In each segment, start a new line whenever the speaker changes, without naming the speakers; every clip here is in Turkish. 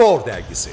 Spor Dergisi.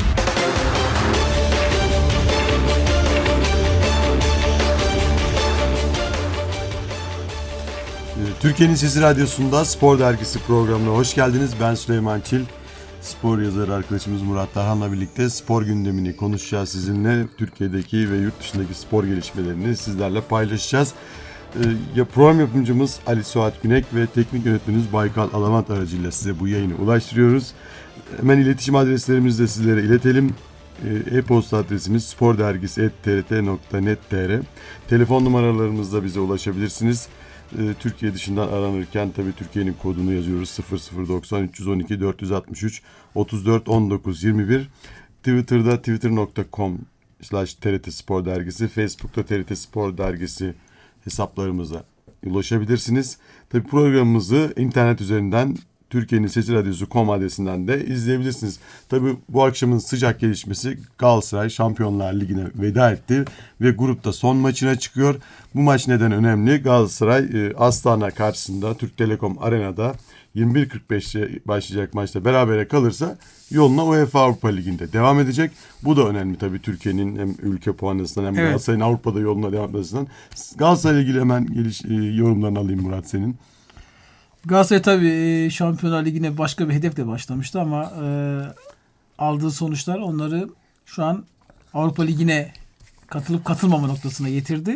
Türkiye'nin Sesi Radyosu'nda Spor Dergisi programına hoş geldiniz. Ben Süleyman Çil. Spor yazarı arkadaşımız Murat Tarhan'la birlikte spor gündemini konuşacağız sizinle. Türkiye'deki ve yurt dışındaki spor gelişmelerini sizlerle paylaşacağız. Program yapımcımız Ali Suat Günek ve teknik yönetmenimiz Baykal Alamat aracıyla size bu yayını ulaştırıyoruz. Hemen iletişim adreslerimizi de sizlere iletelim. E-posta adresimiz spordergisi@trt.net.tr. Telefon numaralarımızda bize ulaşabilirsiniz. Türkiye dışından aranırken tabii Türkiye'nin kodunu yazıyoruz. 0090 312 463 34 19 21. Twitter'da twitter.com/TRT Spor Dergisi, Facebook'ta TRT Spor Dergisi hesaplarımıza ulaşabilirsiniz. Tabii programımızı internet üzerinden Türkiye'nin Sesi Radyosu.com adresinden de izleyebilirsiniz. Tabii bu akşamın sıcak gelişmesi Galatasaray Şampiyonlar Ligi'ne veda etti ve grupta son maçına çıkıyor. Bu maç neden önemli? Galatasaray Astana karşısında Türk Telekom Arena'da 21.45'te başlayacak maçta berabere kalırsa yoluna UEFA Avrupa Ligi'nde devam edecek. Bu da önemli tabii Türkiye'nin hem ülke puanı açısından hem Galatasaray'ın Avrupa'da yoluna devam etmesinden. Galatasaray'la ilgili hemen yorumlarını alayım Murat senin.
Galatasaray tabii Şampiyonlar Ligi'ne başka bir hedefle başlamıştı ama aldığı sonuçlar onları şu an Avrupa Ligi'ne katılıp katılmama noktasına getirdi.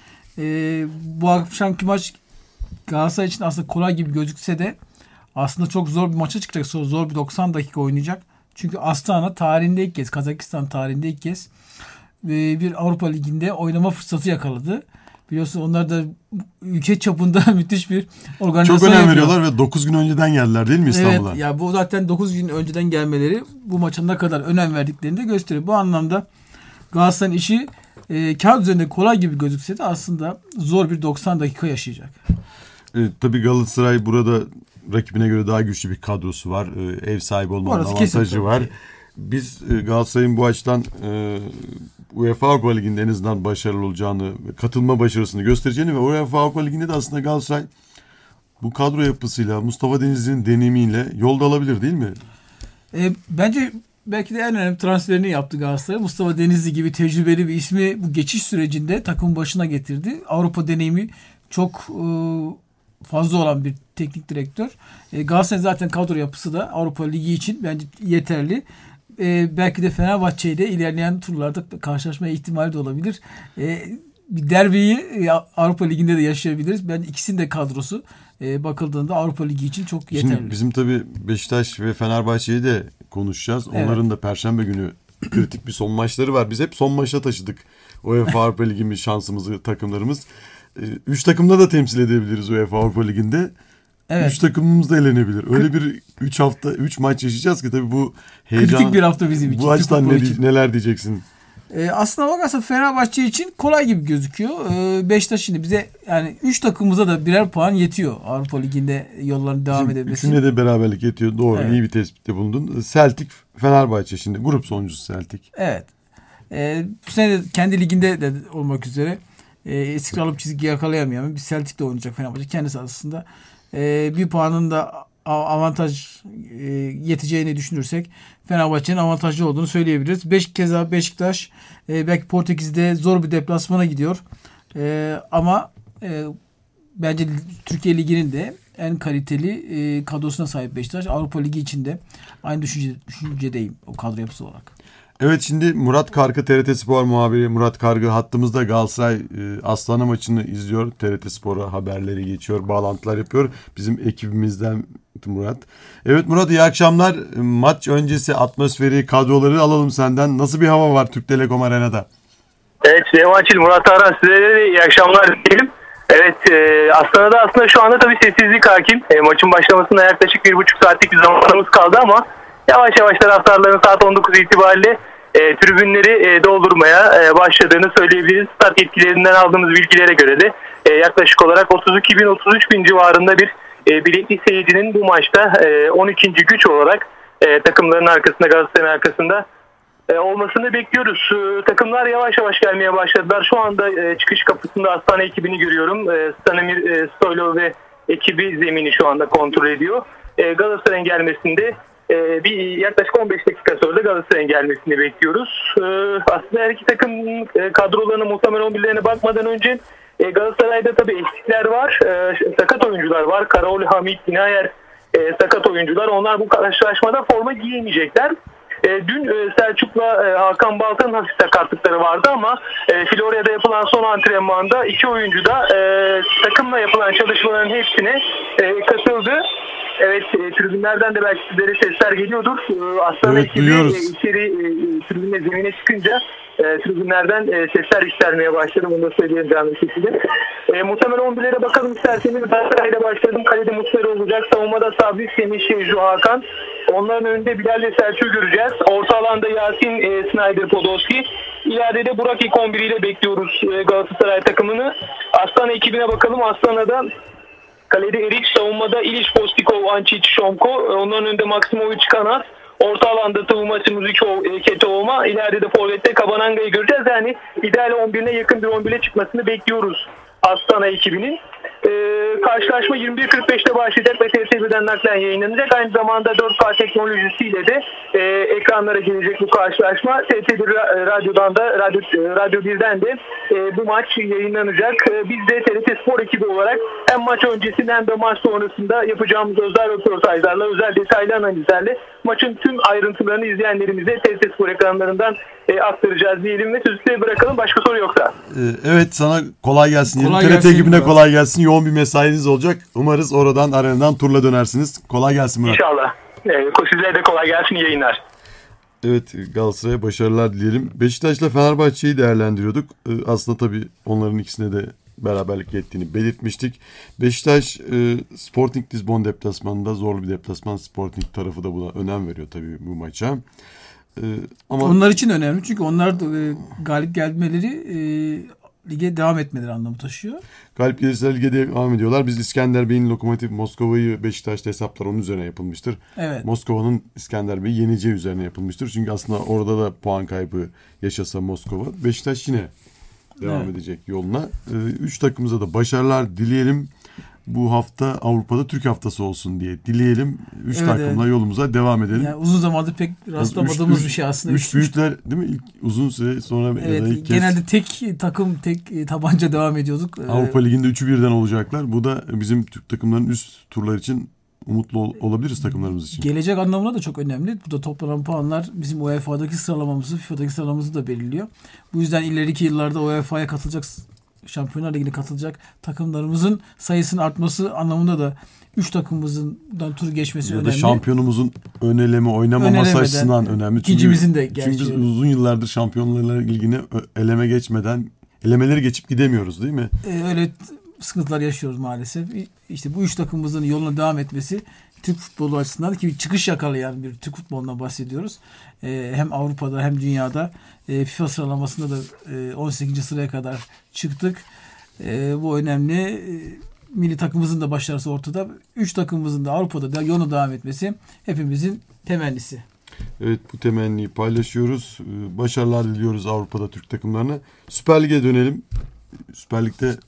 Bu akşamki maç Galatasaray için aslında kolay gibi gözükse de aslında çok zor bir maça çıkacak. Zor bir 90 dakika oynayacak. Çünkü Astana tarihinde ilk kez, Kazakistan tarihinde ilk kez bir Avrupa Ligi'nde oynama fırsatı yakaladı. Biliyorsun onlar da ülke çapında müthiş bir organizasyon
çok önem veriyorlar ve 9 gün önceden geldiler değil mi İstanbul'a?
Evet ya bu zaten 9 gün önceden gelmeleri bu maça ne kadar önem verdiklerini de gösteriyor. Bu anlamda Galatasaray'ın işi kağıt üzerinde kolay gibi gözükse de aslında zor bir 90 dakika yaşayacak.
Tabii Galatasaray burada rakibine göre daha güçlü bir kadrosu var. Ev sahibi olmanın avantajı var. Biz Galatasaray'ın bu açıdan UEFA Avrupa Ligi'nde en azından başarılı olacağını, katılma başarısını göstereceğini ve UEFA Avrupa Ligi'nde de aslında Galatasaray bu kadro yapısıyla, Mustafa Denizli'nin deneyimiyle yolda alabilir değil mi?
Bence belki de en önemli transferini yaptı Galatasaray. Mustafa Denizli gibi tecrübeli bir ismi bu geçiş sürecinde takım başına getirdi. Avrupa deneyimi çok fazla olan bir teknik direktör. Galatasaray zaten kadro yapısı da Avrupa Ligi için bence yeterli. Belki de Fenerbahçe ile ilerleyen turlarda karşılaşma ihtimali de olabilir. Bir derbiyi Avrupa Ligi'nde de yaşayabiliriz. Ben ikisinin de kadrosu bakıldığında Avrupa Ligi için çok yeterli.
Şimdi bizim tabii Beşiktaş ve Fenerbahçe'yi de konuşacağız. Evet. Onların da Perşembe günü kritik bir son maçları var. Biz hep son maça taşıdık UEFA Avrupa Ligi'nin şansımızı takımlarımız. 3 takımda da temsil edebiliriz UEFA Avrupa Ligi'nde. Evet. 3 takımımız da elenebilir. Öyle bir 3 maç yaşayacağız ki tabii bu heyecan.
Kritik bir hafta bizim için.
Bu açıdan neler diyeceksin?
Aslına bakarsan Fenerbahçe için kolay gibi gözüküyor. Beşiktaş şimdi bize yani 3 takımımıza da birer puan yetiyor Avrupa Ligi'nde yollarını devam edebilmesi.
Üçüne de beraberlik yetiyor. Doğru, evet. İyi bir tespitte bulundun. Celtic, Fenerbahçe şimdi grup sonuncusu Celtic.
Evet. Bu sene de kendi liginde de olmak üzere istikrarlı bir çizgi yakalayamayan bir Celtic'le oynayacak Fenerbahçe. Kendisi aslında bir puanın da avantaj yeteceğini düşünürsek Fenerbahçe'nin avantajlı olduğunu söyleyebiliriz. Keza Beşiktaş belki Portekiz'de zor bir deplasmana gidiyor. Ama bence Türkiye Ligi'nin de en kaliteli kadrosuna sahip Beşiktaş. Avrupa Ligi içinde aynı düşüncedeyim o kadro yapısı olarak.
Evet, şimdi Murat Kargı, TRT Spor muhabiri Murat Kargı hattımızda. Galatasaray Astana maçını izliyor. TRT Spor'a haberleri geçiyor, bağlantılar yapıyor. Bizim ekibimizden Murat. Evet Murat, iyi akşamlar. Maç öncesi atmosferi, kadroları alalım senden. Nasıl bir hava var Türk Telekom Arena'da?
Evet Süleyman Çil, Murat Tarhan, size de iyi akşamlar diyelim. Evet, Astana'da aslında şu anda tabii sessizlik hakim. Maçın başlamasına yaklaşık 1,5 saatlik bir zamanımız kaldı ama yavaş yavaş taraftarların saat 19 itibariyle tribünleri doldurmaya başladığını söyleyebiliriz. Start yetkililerinden aldığımız bilgilere göre de yaklaşık olarak 32 bin 33 bin civarında bir biletli seyircinin bu maçta 12. güç olarak takımların arkasında, Galatasaray'ın arkasında olmasını bekliyoruz. Takımlar yavaş yavaş gelmeye başladılar. Şu anda çıkış kapısında Astana ekibini görüyorum. Stanimir Stoylov ve ekibi zemini şu anda kontrol ediyor. Galatasaray'ın gelmesinde Bir yaklaşık 15 dakika sonra da Galatasaray'ın gelmesini bekliyoruz. Aslında her iki takım kadrolarına, muhtemelen 11'lerine bakmadan önce Galatasaray'da tabii eksikler var. Sakat oyuncular var. Karaoğlu, Hamit, Binayer sakat oyuncular. Onlar bu karşılaşmada forma giyemeyecekler. Dün Selçuk'la Hakan Baltan'ın hafif sakatlıkları vardı ama Florya'da yapılan son antrenmanda iki oyuncu da takımla yapılan çalışmaların hepsine katıldı. Evet, tribünlerden de belki sizlere sesler geliyordur. Aslan
evet, duyuyoruz.
içeri tribünle zemine çıkınca tribünlerden sesler yükselmeye başladı. Bunu da söyleyeyim canlı şekilde. Muhtemelen 11'lere bakalım isterseniz. Galatasaray'la başladım. Kalede Muslera olacak. Savunmada Sabri, Semih, Şevcu, Hakan. Onların önünde Bilal ve Selçuk'u göreceğiz. Orta alanda Yasin, Snyder, Podolski. İleride Burak ilk 11 ile bekliyoruz Galatasaray takımını. Aslan ekibine bakalım. Aslan'a da kalede Erik, savunmada İliç, Postikov, Ančić, Şomko. Onların önünde Maksimovic, Kanat. Orta alanda Tavumasi, Muzikov, Ketovma. İleride de forvette Kabananga'yı göreceğiz. Yani ideal 11'ine yakın bir 11'e çıkmasını bekliyoruz Astana ekibinin. Karşılaşma 21.45'te başlayacak ve TRT1'den naklen yayınlanacak. Aynı zamanda 4K teknolojisiyle de ekranlara gelecek bu karşılaşma. TRT1 radyodan da Radyo 1'den de bu maç yayınlanacak. Biz de TRT Spor ekibi olarak hem maç öncesinde hem de maç sonrasında yapacağımız özel röportajlarla, özel detaylı analizlerle maçın tüm ayrıntılarını izleyenlerimize TRT Spor ekranlarından aktaracağız diyelim ve sözü bırakalım. Başka soru yoksa.
Evet, sana kolay gelsin.
Kolay
TRT
gelsin
ekibine
Murat.
kolay gelsin. Yoğun bir mesainiz olacak. Umarız oradan arenadan turla dönersiniz. Kolay gelsin Murat.
İnşallah. Sizlere de kolay gelsin. İyi yayınlar.
Evet, Galatasaray'a başarılar dileyelim. Beşiktaş'la Fenerbahçe'yi değerlendiriyorduk. Aslında tabii onların ikisine de beraberlik ettiğini belirtmiştik. Beşiktaş Sporting Lisbon deplasmanında zor bir deplasman. Sporting tarafı da buna önem veriyor tabii bu maça. Ama
Onlar için önemli çünkü onlar da, galip gelmeleri lige devam etmeleri anlamı taşıyor.
galip gelirse lige devam ediyorlar. Biz İskender Bey'in Lokomotiv Moskova'yı Beşiktaş'ta hesaplar onun üzerine yapılmıştır.
Evet.
Moskova'nın İskender Bey'i yeneceği üzerine yapılmıştır. Çünkü aslında orada da puan kaybı yaşasa Moskova, Beşiktaş yine devam edecek yoluna. Üç takımıza da başarılar dileyelim. Bu hafta Avrupa'da Türk haftası olsun diye dileyelim. Üç takımla yolumuza devam edelim.
Yani uzun zamandır pek rastlamadığımız bir şey aslında.
Üç büyükler değil mi? Uzun süre sonra
evet,
ilk
genelde
kez
tek takım, tek tabanca devam ediyorduk.
Avrupa Ligi'nde 3'ü birden olacaklar. Bu da bizim Türk takımların üst turlar için umutlu olabiliriz takımlarımız için.
Gelecek anlamına da çok önemli. Bu da toplanan puanlar bizim UEFA'daki sıralamamızı, FIFA'daki sıralamamızı da belirliyor. Bu yüzden ileriki yıllarda UEFA'ya katılacak, Şampiyonlar Ligi'ne katılacak takımlarımızın sayısının artması anlamında da 3 takımımızdan tur geçmesi
ya
önemli.
da şampiyonumuzun ön eleme oynamaması açısından önemli.
İkincimizin de
çünkü biz uzun yıllardır Şampiyonlar Ligi'ne eleme geçmeden, elemeleri geçip gidemiyoruz değil mi?
Öyle sıkıntılar yaşıyoruz maalesef. İşte bu 3 takımımızın yoluna devam etmesi Türk futbolu açısından ki bir çıkış yakalayan bir Türk futbolundan bahsediyoruz. Hem Avrupa'da hem dünyada FIFA sıralamasında da 18. sıraya kadar çıktık. Bu önemli. Milli takımımızın da başarısı ortada. 3 takımımızın da Avrupa'da da yoluna devam etmesi hepimizin temennisi.
Evet, bu temenniyi paylaşıyoruz. Başarılar diliyoruz Avrupa'da Türk takımlarına. Süper Lig'e dönelim. Süper Lig'de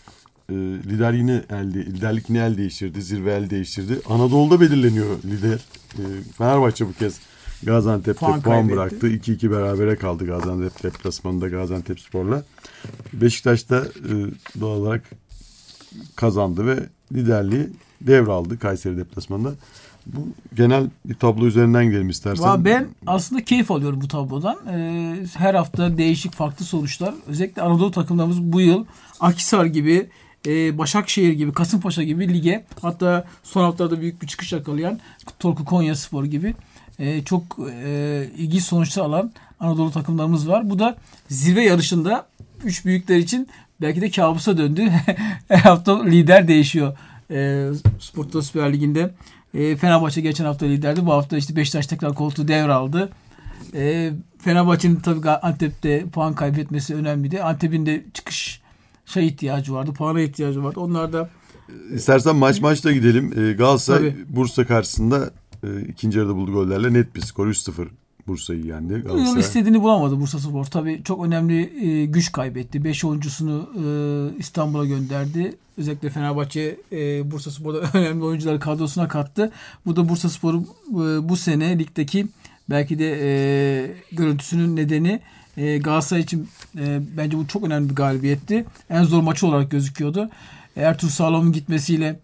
liderlik yine el değiştirdi. Zirve el değiştirdi. Anadolu'da belirleniyor lider. Fenerbahçe bu kez Gaziantep'te puan bıraktı. 2-2 berabere kaldı Gaziantep deplasmanında Gaziantepspor'la. Beşiktaş da doğal olarak kazandı ve liderliği devraldı Kayseri deplasmanında. Bu genel bir tablo üzerinden gidelim istersen.
Ben aslında keyif alıyorum bu tablodan. Her hafta değişik farklı sonuçlar. Özellikle Anadolu takımlarımız bu yıl Akhisar gibi, Başakşehir gibi, Kasımpaşa gibi lige, hatta son haftalarda büyük bir çıkış yakalayan Torku Konyaspor gibi çok ilginç sonuçlar alan Anadolu takımlarımız var. Bu da zirve yarışında 3 büyükler için belki de kabusa döndü. Her hafta lider değişiyor Spor Toto Süper Ligi'nde. Fenerbahçe geçen hafta liderdi. Bu hafta işte Beşiktaş tekrar koltuğu devraldı. Fenerbahçe'nin tabii Antep'te puan kaybetmesi önemliydi. Antep'in de çıkış ihtiyacı vardı. Puana ihtiyacı vardı. Onlar da
İstersen maçta gidelim. Galatasaray Bursa karşısında ikinci yarıda bulduğu gollerle net bir skor 3-0 Bursa'yı yendi.
Bu yıl istediğini bulamadı Bursaspor. Tabii çok önemli güç kaybetti. 5 oyuncusunu İstanbul'a gönderdi. Özellikle Fenerbahçe Bursaspor'da önemli oyuncuları kadrosuna kattı. Bu da Bursaspor'un bu sene ligdeki belki de görüntüsünün nedeni. Galatasaray için bence bu çok önemli bir galibiyetti. En zor maçı olarak gözüküyordu. Ertuğrul Sağlam'ın gitmesiyle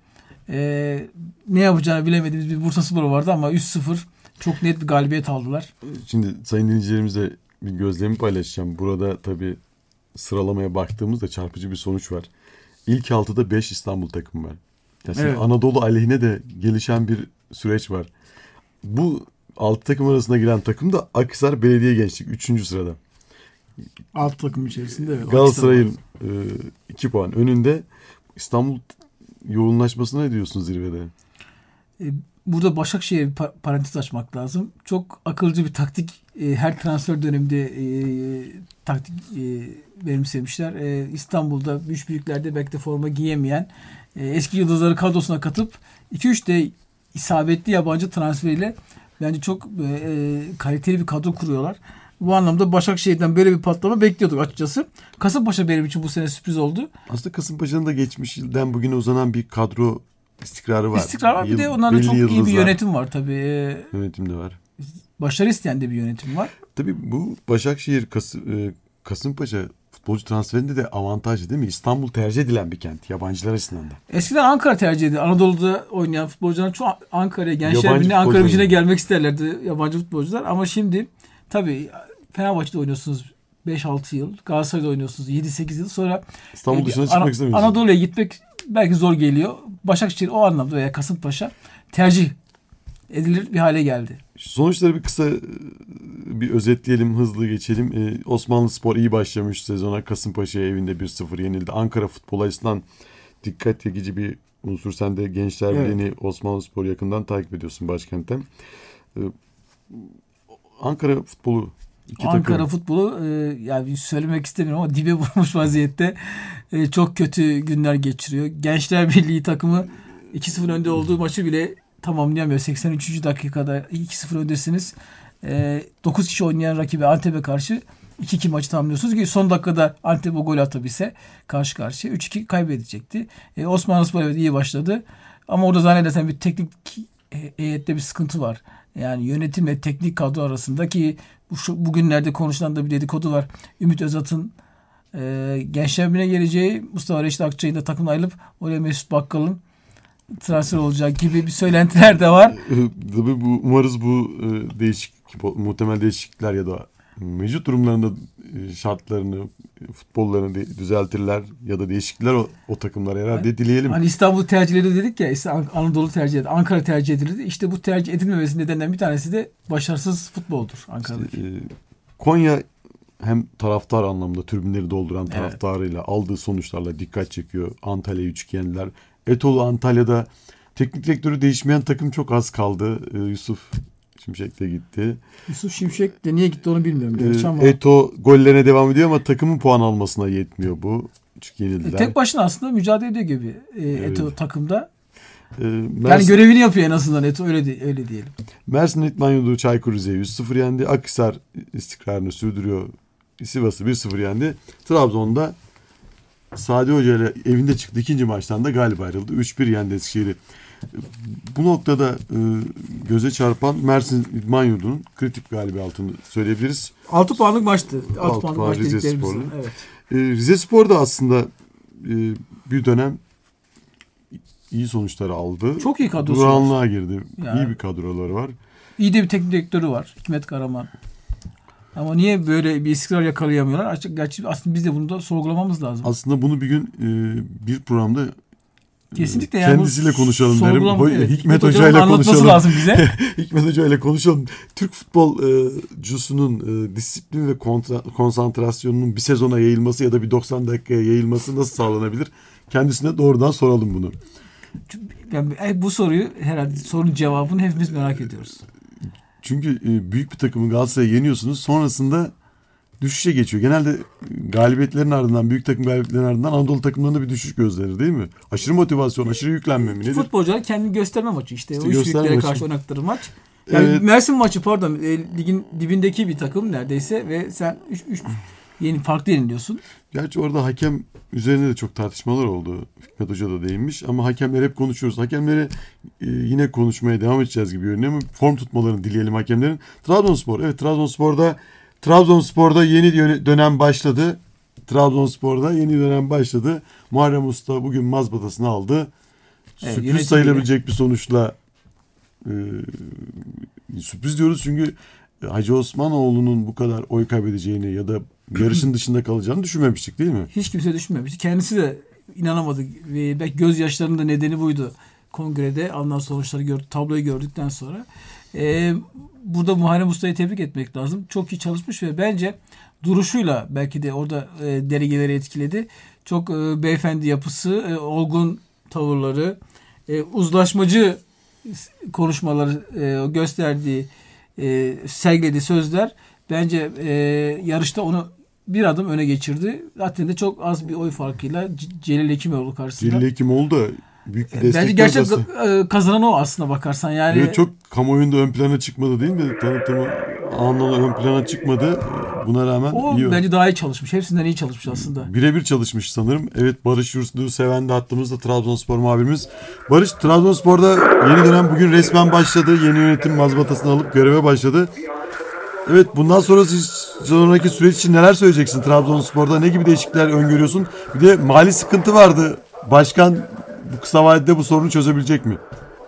ne yapacağını bilemediğimiz bir Bursaspor vardı ama 3-0 çok net bir galibiyet aldılar.
Şimdi sayın dinleyicilerimizle bir gözlemi paylaşacağım. Burada tabii sıralamaya baktığımızda çarpıcı bir sonuç var. İlk 6'da 5 İstanbul takımı var. Yani evet. Anadolu aleyhine de gelişen bir süreç var. Bu 6 takım arasında giren takım da Akhisar Belediye Gençlik 3. sırada.
Alt takım içerisinde evet.
Galatasaray'ın 2 puan önünde. İstanbul yoğunlaşmasına ne diyorsun zirvede?
Burada Başakşehir'e bir parantez açmak lazım. Çok akılcı bir taktik. Her transfer döneminde taktik benimsemişler. İstanbul'da büyüklerde belki de forma giyemeyen eski yıldızları kadrosuna katıp 2-3 de isabetli yabancı transferiyle bence çok kaliteli bir kadro kuruyorlar. Bu anlamda Başakşehir'den böyle bir patlama bekliyorduk açıkçası. Kasımpaşa benim için bu sene sürpriz oldu.
Aslında Kasımpaşa'nın da geçmiş yıldan bugüne uzanan bir kadro istikrarı var.
İstikrar var. Bir de onlarda çok iyi bir yönetim var tabii.
Yönetim de var.
Başarı isteyen de bir yönetim var.
Tabii bu Başakşehir Kasımpaşa futbolcu transferinde de avantajlı değil mi? İstanbul tercih edilen bir kent yabancılar açısından da.
Eskiden Ankara tercih edildi. Anadolu'da oynayan futbolcular çok Ankara'ya, Gençler Birliği Ankara Gücü'ne gelmek isterlerdi yabancı futbolcular. Ama şimdi tabii Fenerbahçe'de oynuyorsunuz 5-6 yıl. Galatasaray'da oynuyorsunuz 7-8 yıl. Sonra
İstanbul dışına çıkmak istemiyorsunuz.
Anadolu'ya gitmek belki zor geliyor. Başakşehir o anlamda veya Kasımpaşa tercih edilir bir hale geldi.
Sonuçları bir kısa bir özetleyelim, hızlı geçelim. Osmanlıspor iyi başlamış sezona. Kasımpaşa'ya evinde 1-0 yenildi. Ankara futbol açısından dikkat çekici bir unsur. Sen de Gençler Birliği'ni Osmanlıspor'u yakından takip ediyorsun başkentten. Ankara futbolu
futbolu yani söylemek istemiyorum ama dibe vurmuş vaziyette. Çok kötü günler geçiriyor. Gençler Birliği takımı 2-0 önde olduğu maçı bile tamamlayamıyor. 83. dakikada 2-0 öndesiniz. 9 kişi oynayan rakibi Antep'e karşı 2-2 maçı tamamlıyorsunuz ki son dakikada Antep o gol atabilse karşı karşıya 3-2 kaybedecekti. Osmanlıspor evet iyi başladı. Ama orada zannedersem bir teknik heyette bir sıkıntı var. Yani yönetim ve teknik kadro arasındaki bugünlerde konuşulan da bir dedikodu var. Ümit Özat'ın Gençler Birliği'ne geleceği, Mustafa Reşit Akçay'ın da takımdan ayrılıp oraya Mesut Bakkal'ın transfer olacak gibi bir söylentiler de var.
Tabii umarız bu muhtemel değişiklikler ya da mevcut durumlarında şartlarını, futbollarını düzeltirler ya da değişiklikler o takımlara herhalde dileyelim.
Hani İstanbul tercih edildi dedik ya, Anadolu tercih edildi, Ankara tercih edildi. İşte bu tercih edilmemesinin nedeninden bir tanesi de başarısız futboldur Ankara'daki.
Konya hem taraftar anlamında tribünleri dolduran taraftarıyla aldığı sonuçlarla dikkat çekiyor. Antalya'yı 3-2 yendiler. Etolu Antalya'da teknik direktörü değişmeyen takım çok az kaldı. Yusuf Şimşek de gitti.
Yusuf Şimşek de niye gitti onu bilmiyorum. Ama...
Eto gollerine devam ediyor ama takımın puan almasına yetmiyor bu. Çünkü yenildiler.
Tek başına aslında mücadele ediyor gibi Eto takımda. Yani görevini yapıyor en azından Eto öyle diyelim.
Mersin İtman Yurdu Çaykur Rize'yi 3-0 yendi. Akhisar istikrarını sürdürüyor. Sivas'ı 1-0 yendi. Trabzon'da Sadi Hoca ile evinde çıktı. İkinci maçtan da galip ayrıldı. 3-1 yendi Eskişehir'i. Bu noktada göze çarpan Mersin İdman Yurdu'nun kritik galibiyetini söyleyebiliriz.
6 puanlık maçtı.
6 puan Rize Spor'un.
Evet.
Rize Spor da aslında bir dönem iyi sonuçlar aldı.
Çok iyi kadrosu
Duranlığa
var.
girdi.
Yani.
İyi bir kadroları var.
İyi de bir teknik direktörü var. Hikmet Karaman. Ama niye böyle bir istikrar yakalayamıyorlar? Gerçi aslında biz de bunu da sorgulamamız lazım.
Aslında bunu bir gün bir programda
kesinlikle yani
kendisiyle konuşalım derim. Hikmet Hoca ile
konuşalım. Lazım bize.
Hikmet Hoca ile konuşalım. Türk futbolcusunun disiplin ve konsantrasyonunun bir sezona yayılması ya da bir 90 dakikaya yayılması nasıl sağlanabilir? Kendisine doğrudan soralım bunu.
Yani bu soruyu herhalde sorunun cevabını hepimiz merak ediyoruz.
Çünkü büyük bir takımı Galatasaray'ı yeniyorsunuz. Sonrasında düşüşe geçiyor. Genelde galibiyetlerin ardından, büyük takım galibiyetlerin ardından Anadolu takımlarında bir düşüş gözlenir değil mi? Aşırı motivasyon, aşırı yüklenme mi nedir?
Futbolcular kendini gösterme maçı işte. O üç büyüklere karşı oynadıkları maç. Yani
Evet.
Mersin maçı pardon ligin dibindeki bir takım neredeyse ve sen 3 yeni farklı yeniliyorsun.
Gerçi orada hakem üzerine de çok tartışmalar oldu. Fikret Hoca da değinmiş ama hakemler hep konuşuyoruz. Hakemleri yine konuşmaya devam edeceğiz gibi görünüyor ama form tutmalarını dileyelim hakemlerin. Trabzonspor. Evet, Trabzonspor'da yeni dönem başladı. Muharrem Usta bugün mazbatasını aldı.
Evet,
Sürpriz sayılabilecek bir sonuçla sürpriz diyoruz çünkü Hacı Osmanoğlu'nun bu kadar oy kaybedeceğini ya da yarışın dışında kalacağını düşünmemiştik değil mi?
Hiç kimse düşünmemişti. Kendisi de inanamadı. Ve belki gözyaşlarının da nedeni buydu. Kongrede alınan sonuçları tabloyu gördükten sonra. Burada Muharrem Usta'yı tebrik etmek lazım. Çok iyi çalışmış ve bence duruşuyla belki de orada delegeleri etkiledi. Çok beyefendi yapısı, olgun tavırları, uzlaşmacı konuşmaları gösterdiği, sergilediği sözler bence yarışta onu bir adım öne geçirdi. Zaten de çok az bir oy farkıyla Celil Hekimoğlu karşısında.
Celil Hekimoğlu da büyük bir destek.
Bence gerçek kazanan o aslına bakarsan. Yani
evet, çok kamuoyunda ön plana çıkmadı değil mi? Tanıtımı anlamda ön plana çıkmadı. Buna rağmen
o
iyi.
bence daha iyi çalışmış. Hepsinden iyi çalışmış aslında.
Birebir çalışmış sanırım. Evet, Barış Yurtseven de hattımızda, Trabzonspor muhabirimiz. Barış, Trabzonspor'da yeni dönem bugün resmen başladı. Yeni yönetim mazbatasını alıp göreve başladı. Evet, bundan sonraki süreç için neler söyleyeceksin Trabzonspor'da? Ne gibi değişiklikler öngörüyorsun? Bir de mali sıkıntı vardı. Başkan bu kısa vadede bu sorunu çözebilecek mi?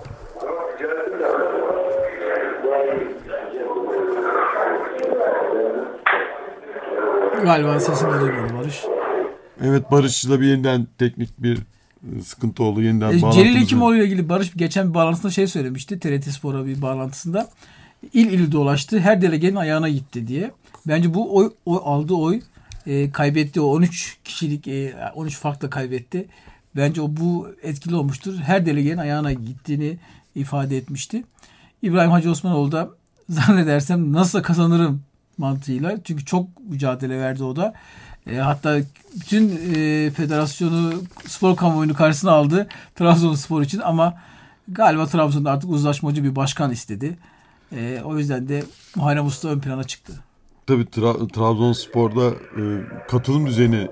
Galiba sesini duymadı Barış.
Evet, Barış'la bir yeniden teknik bir sıkıntı oldu. Yeniden
Celil Hekimoğlu ile ilgili Barış geçen bir bağlantısında söylemişti. TRT Spor'a bir bağlantısında. İl dolaştı. Her delegenin ayağına gitti diye. Bence bu aldığı oy kaybetti. O 13 kişilik 13 farkla kaybetti. Bence bu etkili olmuştur. Her delegenin ayağına gittiğini ifade etmişti. İbrahim Hacı Osmanoğlu da zannedersem nasıl kazanırım mantığıyla. Çünkü çok mücadele verdi o da. Hatta bütün federasyonu, spor kamuoyunu karşısına aldı Trabzonspor için ama galiba Trabzon'da artık uzlaşmacı bir başkan istedi. O yüzden de Muharrem Usta ön plana çıktı.
Tabii Trabzonspor'da katılım düzeni.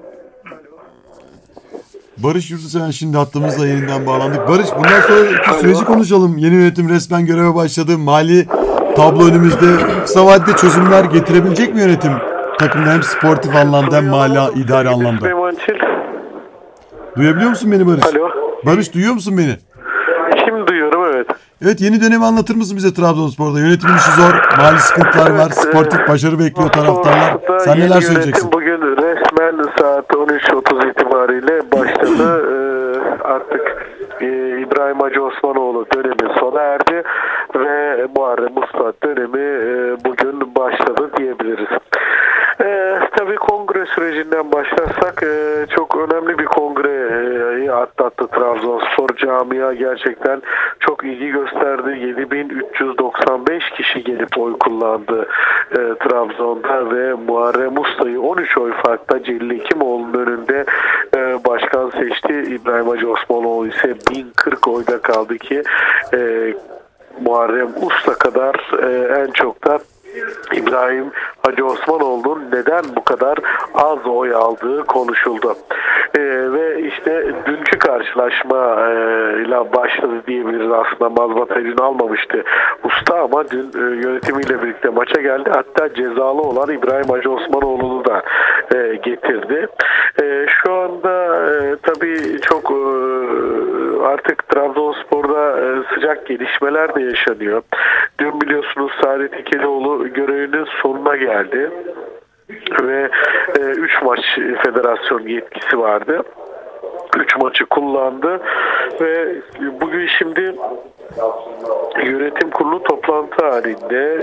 Barış Yurtseven şimdi hattımızla yeniden bağlandık. Barış, bundan sonraki süreci konuşalım. Yeni yönetim resmen göreve başladı. Mali tablo önümüzde. Kısa vadede çözümler getirebilecek mi yönetim? Takımda hem sportif anlamda hem mali idari anlamda. Duyabiliyor musun beni Barış?
Alo.
Barış, duyuyor musun beni?
Şimdi duyuyorum, evet.
Evet, yeni dönemi anlatır mısın bize Trabzonspor'da? Yönetimin işi zor, mali sıkıntılar var, sportif başarı bekliyor taraftarlar. Sen neler söyleyeceksin?
Bugün resmen saat 13.30 itibariyle başladı. Artık İbrahim Hacı Osmanoğlu dönemi sona erdi ve Muharrem Usta dönemi bugün başladı diyebiliriz. Tabii kongre sürecinden başlarsak çok önemli bir kongreyi atlattı Trabzonspor. Camia gerçekten çok ilgi gösterdi. 7395 kişi gelip oy kullandı Trabzon'da ve Muharrem Usta'yı 13 oy farkla Celil Hekimoğlu'nun önünde başkan seçti. İbrahim Hacı Osmanoğlu ise 1040 oyda kaldı ki Muharrem Usta kadar en çok da İbrahim Hacı Osmanoğlu'nun neden bu kadar az oy aldığı konuşuldu. Ve işte dünkü karşılaşma ile başladı diyebiliriz aslında. Mazbat dün almamıştı Usta ama dün yönetimiyle birlikte maça geldi. Hatta cezalı olan İbrahim Hacı Osmanoğlu'nu da getirdi. Şu anda tabii çok artık Trabzonspor'da sıcak gelişmeler de yaşanıyor. Dün biliyorsunuz Saadet Ekelioğlu görevinin sonuna geldi. Ve 3 maç federasyon yetkisi vardı. 3 maçı kullandı ve bugün şimdi yönetim kurulu toplantı halinde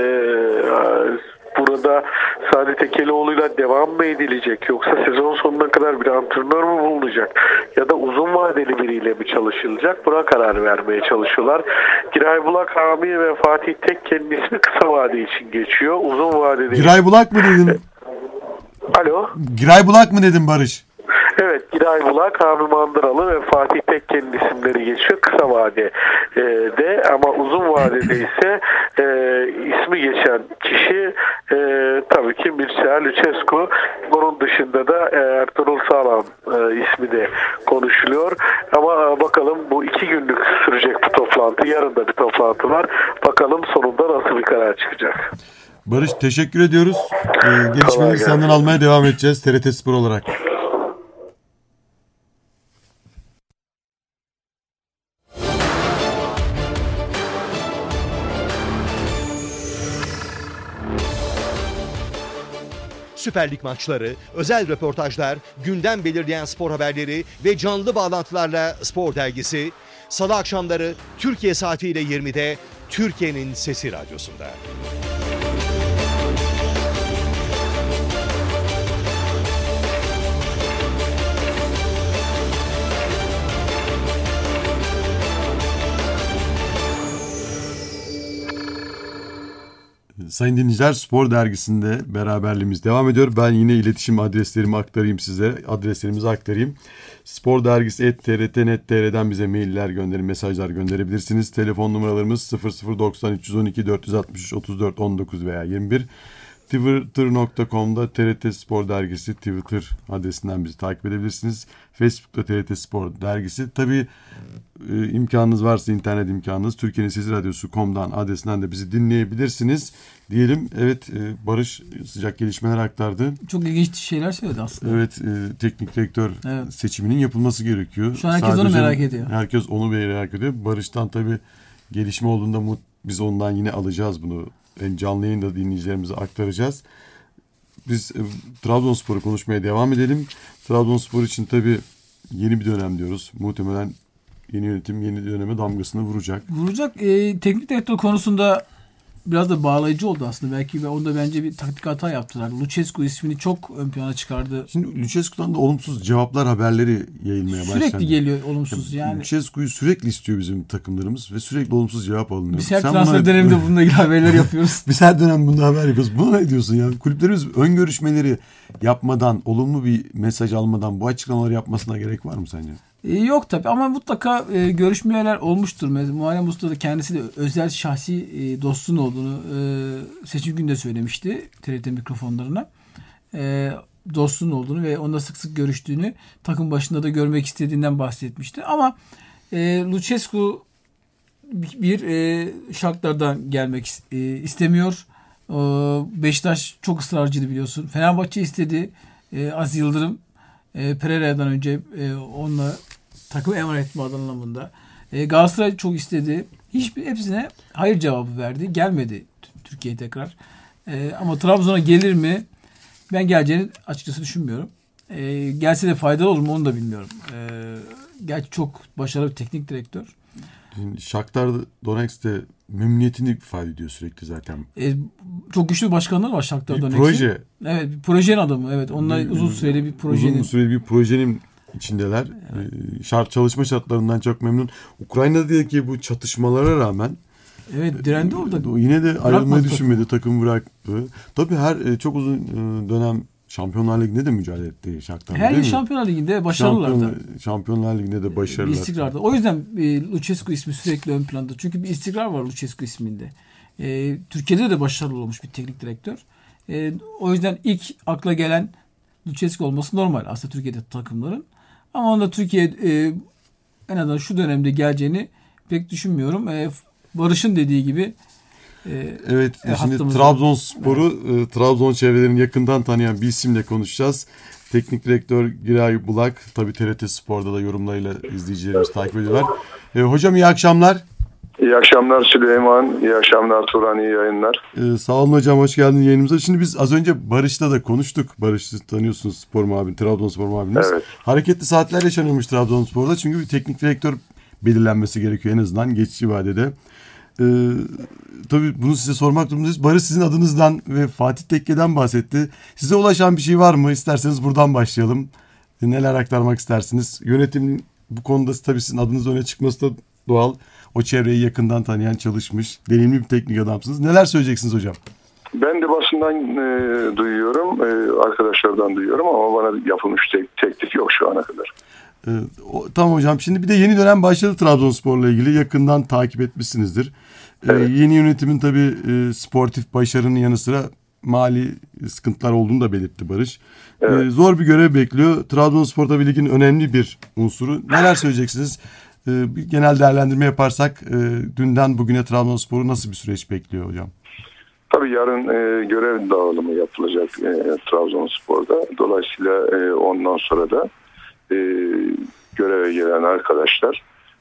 burada Saadet Ekelioğlu'yla devam mı edilecek yoksa sezon sonuna kadar bir antrenör mü bulunacak ya da uzun vadeli biriyle mi çalışılacak, buna karar vermeye çalışıyorlar. Giray Bulak, Hami ve Fatih Tekke'nin ismi kısa vade için geçiyor. Uzun vadeli...
Giray Bulak mı dedin?
Alo?
Giray Bulak mı dedin Barış?
Evet, Giray Bulak, Hami Mandıralı ve Fatih Tekke'nin isimleri geçiyor kısa vadede, ama uzun vadede ise ismi geçen kişi tabii ki Mircea Lucescu. Bunun dışında da Ertuğrul Sağlam ismi de konuşuluyor. Ama bakalım, bu 2 günlük sürecek bu toplantı. Yarın da bir toplantı var. Bakalım sonunda nasıl bir karar çıkacak.
Barış, teşekkür ediyoruz. Gelişmeleri senden almaya devam edeceğiz TRT Spor olarak.
Süper Lig maçları, özel röportajlar, gündem belirleyen spor haberleri ve canlı bağlantılarla Spor Dergisi, Salı akşamları Türkiye saatiyle 20'de Türkiye'nin Sesi Radyosu'nda.
Sayın dinleyiciler, Spor Dergisi'nde beraberliğimiz devam ediyor. Ben yine iletişim adreslerimi aktarayım size. Adreslerimizi aktarayım. Spor Dergisi @trt.net.tr'den bize mailler gönderin, mesajlar gönderebilirsiniz. Telefon numaralarımız 0090 312 463 34 19 veya 21. Twitter.com'da TRT Spor Dergisi Twitter adresinden bizi takip edebilirsiniz. Facebook'ta TRT Spor Dergisi. Tabii imkanınız varsa, internet imkanınız, Türkiye'nin Sesi Radyosu.com'dan adresinden de bizi dinleyebilirsiniz diyelim. Evet, Barış sıcak gelişmeler aktardı.
Çok ilginç şeyler söyledi aslında.
Evet, teknik direktör seçiminin yapılması gerekiyor.
Şu an herkes onu merak ediyor.
Herkes onu merak ediyor. Barış'tan tabii gelişme olduğunda biz ondan yine alacağız bunu. Canlı yayında dinleyicilerimize aktaracağız. Biz Trabzonspor'u konuşmaya devam edelim. Trabzonspor için tabii yeni bir dönem diyoruz. Muhtemelen yeni yönetim yeni döneme damgasını vuracak.
Teknik direktör konusunda biraz da bağlayıcı oldu aslında. Belki ve onda bence bir taktik hata yaptılar. Lucescu ismini çok ön plana çıkardı.
Şimdi Lucescu'dan da olumsuz cevaplar, haberleri yayılmaya başladı.
Sürekli geliyor olumsuz yani.
Lucescu'yu sürekli istiyor bizim takımlarımız ve sürekli olumsuz cevap alınıyor.
Biz her transfer döneminde bununla ilgili haberler yapıyoruz.
Biz her dönem bunda haber yapıyoruz. Buna ne diyorsun ya? Kulüplerimiz ön görüşmeleri yapmadan, olumlu bir mesaj almadan bu açıklamaları yapmasına gerek var mı sence?
Yok tabii, ama mutlaka görüşmeler olmuştur. Muharrem Usta da kendisi de özel şahsi dostun olduğunu seçim günde söylemişti TRT mikrofonlarına. Dostun olduğunu ve onunla sık sık görüştüğünü, takım başında da görmek istediğinden bahsetmişti. Ama Lucescu bir Shakhtar'dan gelmek istemiyor. Beşiktaş çok ısrarcıydı biliyorsun. Fenerbahçe istedi. Aziz Yıldırım Pereira'dan önce onunla takım emanet etme anlamında. Galatasaray çok istedi. Hepsine hayır cevabı verdi. Gelmedi Türkiye'ye tekrar. Ama Trabzon'a gelir mi? Ben geleceğini açıkçası düşünmüyorum. Gelse de faydalı olur mu onu da bilmiyorum. Gerçi çok başarılı bir teknik direktör.
Shakhtar Donetsk'te memnuniyetini ifade ediyor sürekli zaten.
Çok güçlü başkanlar var Shakhtar Donetsk'te.
Proje.
Evet, bir projenin adamı. Evet, onlar uzun süreli bir projenin
içindeler. Evet. Çalışma şartlarından çok memnun. Ukrayna'daki bu çatışmalara rağmen
direndi orada.
Yine de ayrılmayı düşünmedi. Takım bıraktı. Tabii çok uzun dönem Şampiyonlar Ligi'nde de mücadele etti Shakhtar.
Her yıl Şampiyonlar Ligi'nde başarılılardı.
Şampiyonlar Ligi'nde de başarılılar.
Bir istikrarda. O yüzden Lucescu ismi sürekli ön planda. Çünkü bir istikrar var Lucescu isminde. Türkiye'de de başarılı olmuş bir teknik direktör. O yüzden ilk akla gelen Lucescu olması normal aslında Türkiye'de takımların. Ama onda Türkiye en azından şu dönemde geleceğini pek düşünmüyorum. Barış'ın dediği gibi
evet, şimdi Trabzonspor'u Trabzon çevrelerini yakından tanıyan bir isimle konuşacağız. Teknik direktör Giray Bulak, tabii TRT Spor'da da yorumlarıyla izleyicilerimiz takip ediyorlar. Hocam iyi akşamlar.
İyi akşamlar Süleyman, iyi akşamlar Turan, iyi yayınlar.
Sağ olun hocam, hoş geldin yayınımıza. Şimdi biz az önce Barış'la da konuştuk. Barış'ı tanıyorsunuz, spor muhabiri, Trabzonspor muhabiriniz. Evet. Hareketli saatler yaşanıyormuş Trabzonspor'da çünkü bir teknik direktör belirlenmesi gerekiyor en azından geçici vadede. Tabii bunu size sormak durumundayız. Barış sizin adınızdan ve Fatih Tekke'den bahsetti. Size ulaşan bir şey var mı? İsterseniz buradan başlayalım. Neler aktarmak istersiniz? Yönetim bu konuda tabii sizin adınız öne çıkması da doğal. O çevreyi yakından tanıyan, çalışmış, deneyimli bir teknik adamsınız. Neler söyleyeceksiniz hocam?
Ben de basından duyuyorum. arkadaşlardan duyuyorum ama bana yapılmış teklif yok şu ana kadar.
Tamam hocam. Şimdi bir de yeni dönem başladı Trabzonspor'la ilgili. Yakından takip etmişsinizdir.
Evet.
Yeni yönetimin tabii sportif başarının yanı sıra mali sıkıntılar olduğunu da belirtti Barış.
Evet.
Zor bir görev bekliyor. Trabzonspor tabii ligin önemli bir unsuru. Neler söyleyeceksiniz? Bir genel değerlendirme yaparsak dünden bugüne Trabzonspor'u nasıl bir süreç bekliyor hocam?
Tabii yarın görev dağılımı yapılacak Trabzonspor'da. Dolayısıyla ondan sonra da göreve gelen arkadaşlar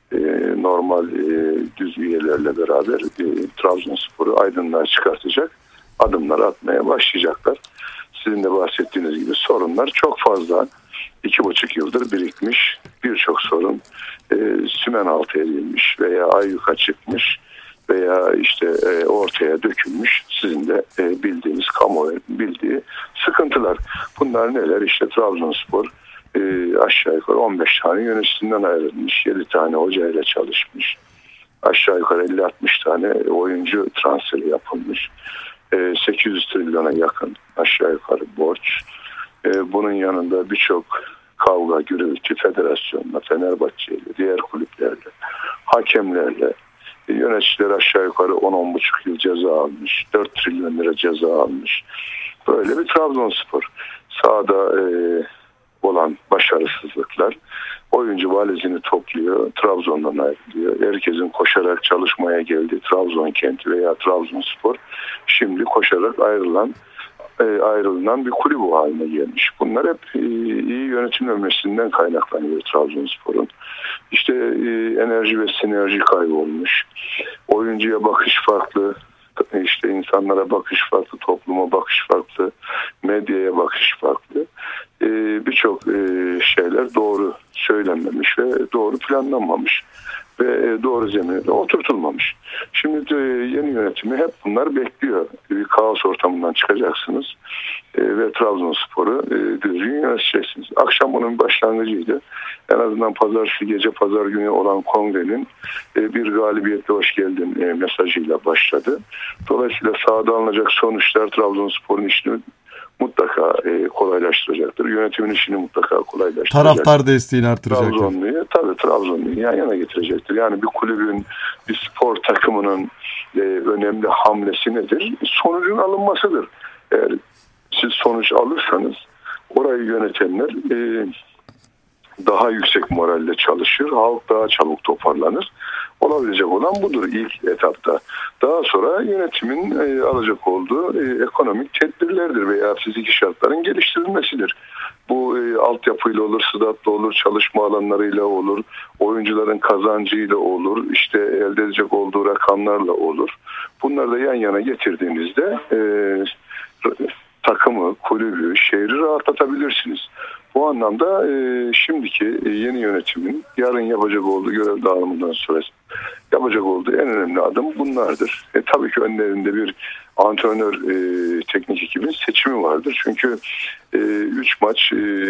normal düz üyelerle beraber Trabzonspor'u aydınlığa çıkartacak adımlar atmaya başlayacaklar. Sizin de bahsettiğiniz gibi sorunlar çok fazla. 2,5 yıldır birikmiş birçok sorun sümen altı edilmiş veya ayyuka çıkmış veya işte ortaya dökülmüş. Sizin de bildiğiniz, kamuoyu bildiği sıkıntılar. Bunlar neler? İşte Trabzonspor aşağı yukarı 15 tane yöneticinden ayrılmış. 7 tane hocayla çalışmış. Aşağı yukarı 50-60 tane oyuncu transferi yapılmış. 800 trilyona yakın aşağı yukarı borç. Bunun yanında birçok kavga, gürültü federasyonla, Fenerbahçe'yle, diğer kulüplerle, hakemlerle, yöneticiler aşağı yukarı 10-10,5 yıl ceza almış. 4 trilyon lira ceza almış. Böyle bir Trabzonspor. Sahada olan başarısızlıklar. Oyuncu valizini topluyor. Trabzon'dan ayrılıyor. Herkesin koşarak çalışmaya geldiği Trabzon kenti veya Trabzonspor şimdi koşarak ayrılınan bir kulüp haline gelmiş. Bunlar hep iyi yönetilmemesinden kaynaklanıyor Trabzonspor'un. İşte enerji ve sinerji kaybolmuş. Oyuncuya bakış farklı. İşte insanlara bakış farklı, topluma bakış farklı, medyaya bakış farklı. Birçok şeyler doğru söylenmemiş ve doğru planlanmamış ve doğru zemine oturtulmamış. Şimdi yeni yönetimi hep bunlar bekliyor. Bir kaos ortamından çıkacaksınız ve Trabzonspor'u düzgün yöneteceksiniz. Akşam bunun başlangıcıydı. En azından pazar günü olan kongrenin bir galibiyetle hoş geldin mesajıyla başladı. Dolayısıyla sahada alınacak sonuçlar Trabzonspor'un işini mutlaka kolaylaştıracaktır. Yönetimin işini mutlaka kolaylaştıracaktır.
Taraftar desteğini artıracaktır.
Trabzonlu'yu yan yana getirecektir. Yani bir kulübün, bir spor takımının önemli hamlesi nedir? Sonucun alınmasıdır. Eğer siz sonuç alırsanız orayı yönetenler daha yüksek moralle çalışır, halk daha çabuk toparlanır. Olabilecek olan budur ilk etapta. Daha sonra yönetimin alacak olduğu ekonomik tedbirlerdir veya fiziki şartların geliştirilmesidir. Bu altyapıyla olur, SİDAT'la olur, çalışma alanlarıyla olur, oyuncuların kazancıyla olur, işte elde edecek olduğu rakamlarla olur. Bunları da yan yana getirdiğinizde takımı, kulübü, şehri rahatlatabilirsiniz. Bu anlamda şimdiki yeni yönetimin yarın yapacak olduğu görev dağılımından sonra yapacak olduğu en önemli adım bunlardır. Tabii ki önlerinde bir antrenör teknik ekibin seçimi vardır. Çünkü 3 maç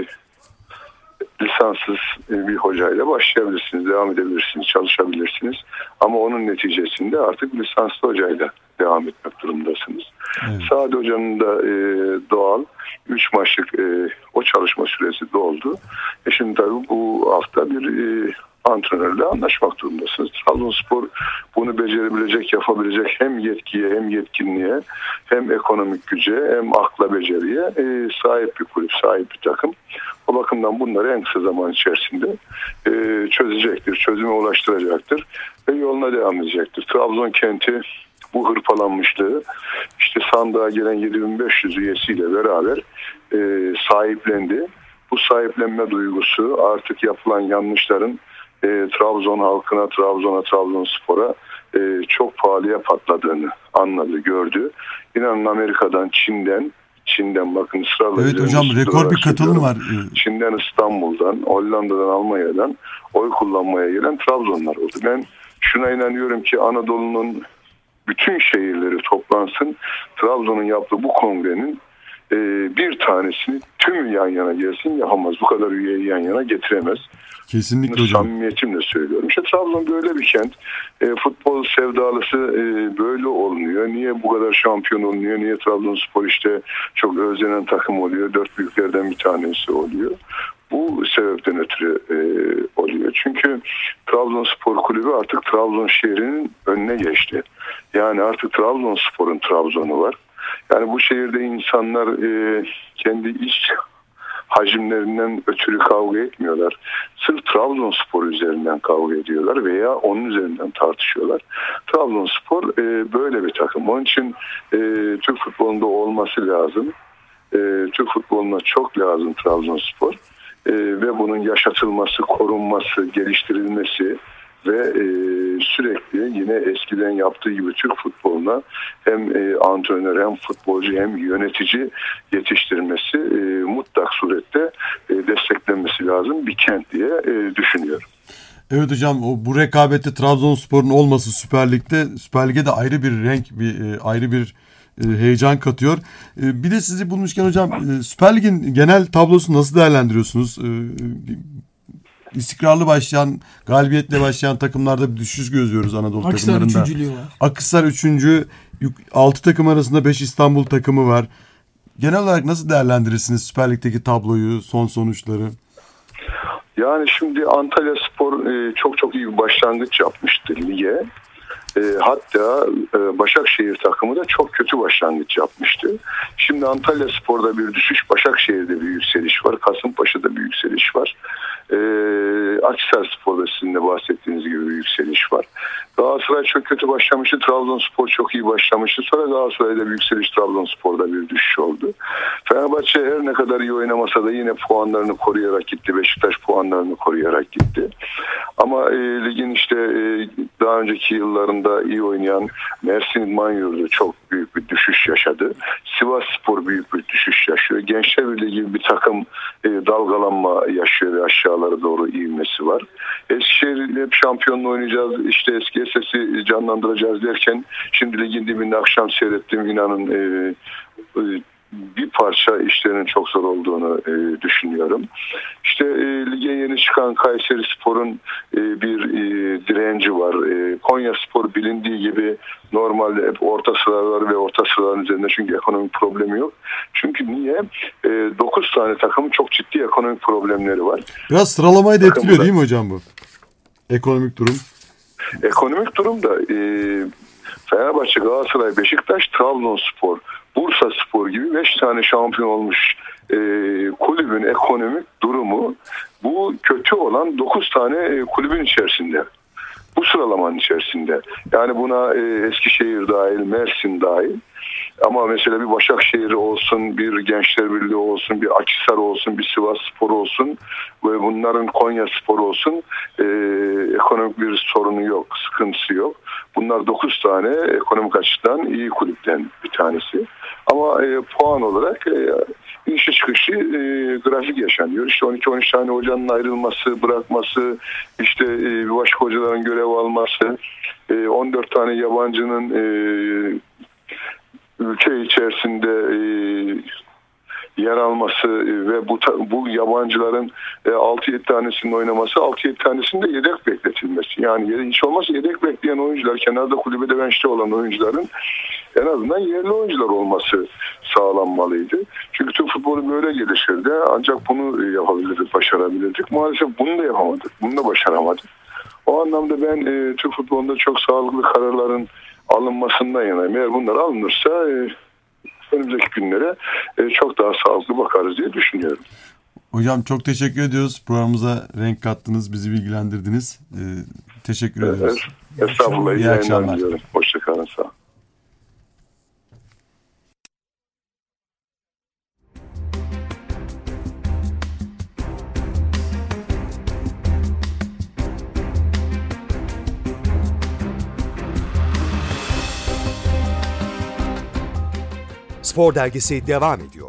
lisanssız bir hocayla başlayabilirsiniz, devam edebilirsiniz, çalışabilirsiniz. Ama onun neticesinde artık lisanslı hocayla devam etmek durumundasınız. Evet. Saad Hoca'nın da doğal 3 maçlık o çalışma süresi doldu. Şimdi tabii bu hafta bir antrenörle anlaşmak durumundasınız. Trabzonspor bunu becerebilecek, yapabilecek hem yetkiye hem yetkinliğe hem ekonomik güce hem akla beceriye sahip bir kulüp, sahip bir takım. O bakımdan bunları en kısa zaman içerisinde çözecektir, çözüme ulaştıracaktır ve yoluna devam edecektir. Trabzon kenti bu hırpalanmışlığı işte sandığa gelen 7500 üyesiyle beraber sahiplendi. Bu sahiplenme duygusu artık yapılan yanlışların Trabzon halkına, Trabzonspor'a çok pahalıya patladığını anladı, gördü. İnanın Amerika'dan, Çin'den bakın ısrarla.
Evet hocam, rekor bir katılım var.
Çin'den, İstanbul'dan, Hollanda'dan, Almanya'dan oy kullanmaya gelen Trabzonlar oldu. Ben şuna inanıyorum ki Anadolu'nun bütün şehirleri toplansın. Trabzon'un yaptığı bu kongrenin bir tanesini tümü yan yana gelsin yapamaz. Bu kadar üyeyi yan yana getiremez.
Kesinlikle hocam.
Samimiyetimle söylüyorum. İşte Trabzon böyle bir kent. Futbol sevdalısı böyle olunuyor. Niye bu kadar şampiyon olunuyor? Niye Trabzonspor işte çok özlenen takım oluyor? Dört büyüklerden bir tanesi oluyor. Bu sebepten ötürü oluyor. Çünkü Trabzonspor Kulübü artık Trabzon şehrinin önüne geçti. Yani artık Trabzonspor'un Trabzon'u var. Yani bu şehirde insanlar kendi iç hacimlerinden ötürü kavga etmiyorlar. Sırf Trabzonspor üzerinden kavga ediyorlar veya onun üzerinden tartışıyorlar. Trabzonspor böyle bir takım. Onun için Türk futbolunda olması lazım. Türk futboluna çok lazım Trabzonspor. Ve bunun yaşatılması, korunması, geliştirilmesi ve sürekli yine eskiden yaptığı gibi Türk futboluna hem antrenör hem futbolcu hem yönetici yetiştirmesi mutlak surette desteklenmesi lazım bir kent diye düşünüyorum.
Evet hocam, bu rekabette Trabzonspor'un olması Süper Lig'de de ayrı bir renk, ayrı bir heyecan katıyor. Bir de sizi bulmuşken hocam, Süper Lig'in genel tablosunu nasıl değerlendiriyorsunuz? İstikrarlı başlayan, galibiyetle başlayan takımlarda bir düşüş gözlüyoruz Anadolu takımlarında.
Akhisar 3. var.
Akhisar 3. 6 takım arasında 5 İstanbul takımı var. Genel olarak nasıl değerlendirirsiniz Süper Lig'deki tabloyu, son sonuçları?
Yani şimdi Antalyaspor çok iyi bir başlangıç yapmıştı lige. Hatta Başakşehir takımı da çok kötü başlangıç yapmıştı. Şimdi Antalyaspor'da bir düşüş, Başakşehir'de bir yükseliş var, Kasımpaşa'da bir yükseliş var. Akhisarspor'da sizin de bahsettiğiniz gibi bir yükseliş var. Galatasaray çok kötü başlamıştı, Trabzonspor çok iyi başlamıştı. Sonra Galatasaray'da bir yükseliş, Trabzonspor'da bir düşüş oldu. Fenerbahçe her ne kadar iyi oynamasa da yine puanlarını koruyarak gitti. Beşiktaş puanlarını koruyarak gitti. Ama ligin işte daha önceki yıllarında iyi oynayan Mersin Manyurdu çok büyük bir düşüş yaşadı. Sivasspor büyük bir düşüş yaşıyor. Gençler Birliği gibi bir takım dalgalanma yaşıyor ve aşağılara doğru ivmesi var. Eskişehir hep şampiyonla oynayacağız, işte eski sesi canlandıracağız derken şimdi ligin dibinde akşam seyrettim, inanın bir parça işlerinin çok zor olduğunu düşünüyorum. İşte lige yeni çıkan Kayserispor'un bir direnci var. Konyaspor bilindiği gibi normalde hep orta sıralar ve orta sıraların üzerinde, çünkü ekonomik problemi yok. Çünkü niye? 9 tane takımın çok ciddi ekonomik problemleri var.
Biraz sıralamayı da etkiliyor değil mi hocam bu? Ekonomik durum.
Ekonomik durum da Fenerbahçe, Galatasaray, Beşiktaş, Trabzonspor, Bursaspor gibi 5 tane şampiyon olmuş kulübün ekonomik durumu bu kötü olan 9 tane kulübün içerisinde. Bu sıralamanın içerisinde. Yani buna Eskişehir dahil, Mersin dahil. Ama mesela bir Başakşehir olsun, bir Gençler Birliği olsun, bir Akhisar olsun, bir Sivasspor olsun ve bunların Konyaspor olsun, ekonomik bir sorunu yok, sıkıntısı yok. Bunlar 9 tane ekonomik açıdan iyi kulüpten bir tanesi. Ama puan olarak inişi çıkışı grafik yaşanıyor. İşte 12-13 tane hocanın ayrılması, bırakması, işte başka hocaların görev alması, 14 tane yabancının ülke içerisinde yer alması ve bu yabancıların 6-7 tanesinin oynaması, 6-7 tanesinin de yedek bekletilmesi. Yani hiç olmazsa yedek bekleyen oyuncular, kenarda kulübede bench'te olan oyuncuların en azından yerli oyuncular olması sağlanmalıydı. Çünkü Türk futbolu böyle gelişirdi. Ancak bunu yapabilirdik, başarabilirdik. Maalesef bunu da yapamadık, bunu da başaramadık. O anlamda ben Türk futbolunda çok sağlıklı kararların alınmasından yanayım. Eğer bunlar alınırsa önümüzdeki günlere çok daha sağlıklı bakarız diye düşünüyorum.
Hocam çok teşekkür ediyoruz. Programımıza renk kattınız, bizi bilgilendirdiniz. Teşekkür ediyoruz.
Estağfurullah.
İyi akşamlar.
Hoşçakalın. Sağ olun.
Spor Dergisi devam ediyor.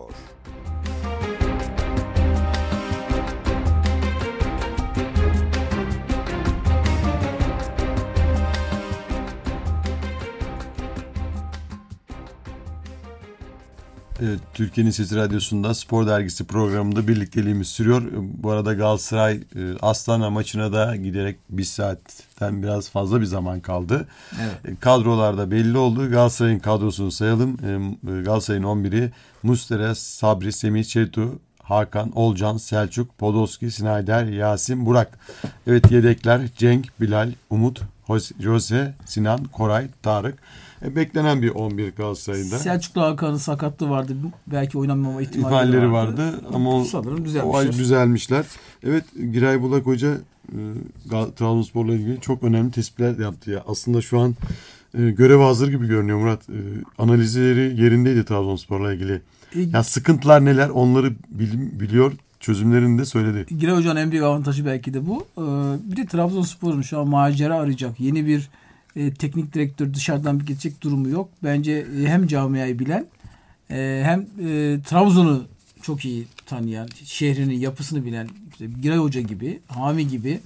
Evet, Türkiye'nin Sesi Radyosu'nda Spor Dergisi programında birlikteliğimiz sürüyor. Bu arada Galatasaray Astana maçına da giderek bir saatten biraz fazla bir zaman kaldı.
Evet.
Kadrolarda belli oldu. Galatasaray'ın kadrosunu sayalım. Galatasaray'ın 11'i Muslera, Sabri, Semih, Çetu, Hakan, Olcan, Selçuk, Podolski, Snyder, Yasin, Burak. Evet, yedekler Cenk, Bilal, Umut, Jose, Sinan, Koray, Tarık. Beklenen bir 11 Galatasaray'da.
Selçuklu Hakan'ın sakatlığı vardı. Belki oynamama
ihtimalleri vardı. Ama
sanırım
düzelmişler. Evet, Giray Bulak Hoca Trabzonspor'la ilgili çok önemli tespitler yaptı ya. Aslında şu an göreve hazır gibi görünüyor Murat. Analizleri yerindeydi Trabzonspor'la ilgili. Ya sıkıntılar neler onları biliyor. Çözümlerini de söyledi.
Giray Hoca'nın en büyük avantajı belki de bu. Bir de Trabzonspor'un şu an macera arayacak yeni bir teknik direktör dışarıdan bir gidecek durumu yok. Bence hem camiayı bilen hem Trabzon'u çok iyi tanıyan, şehrinin yapısını bilen işte Giray Hoca gibi, Hami gibi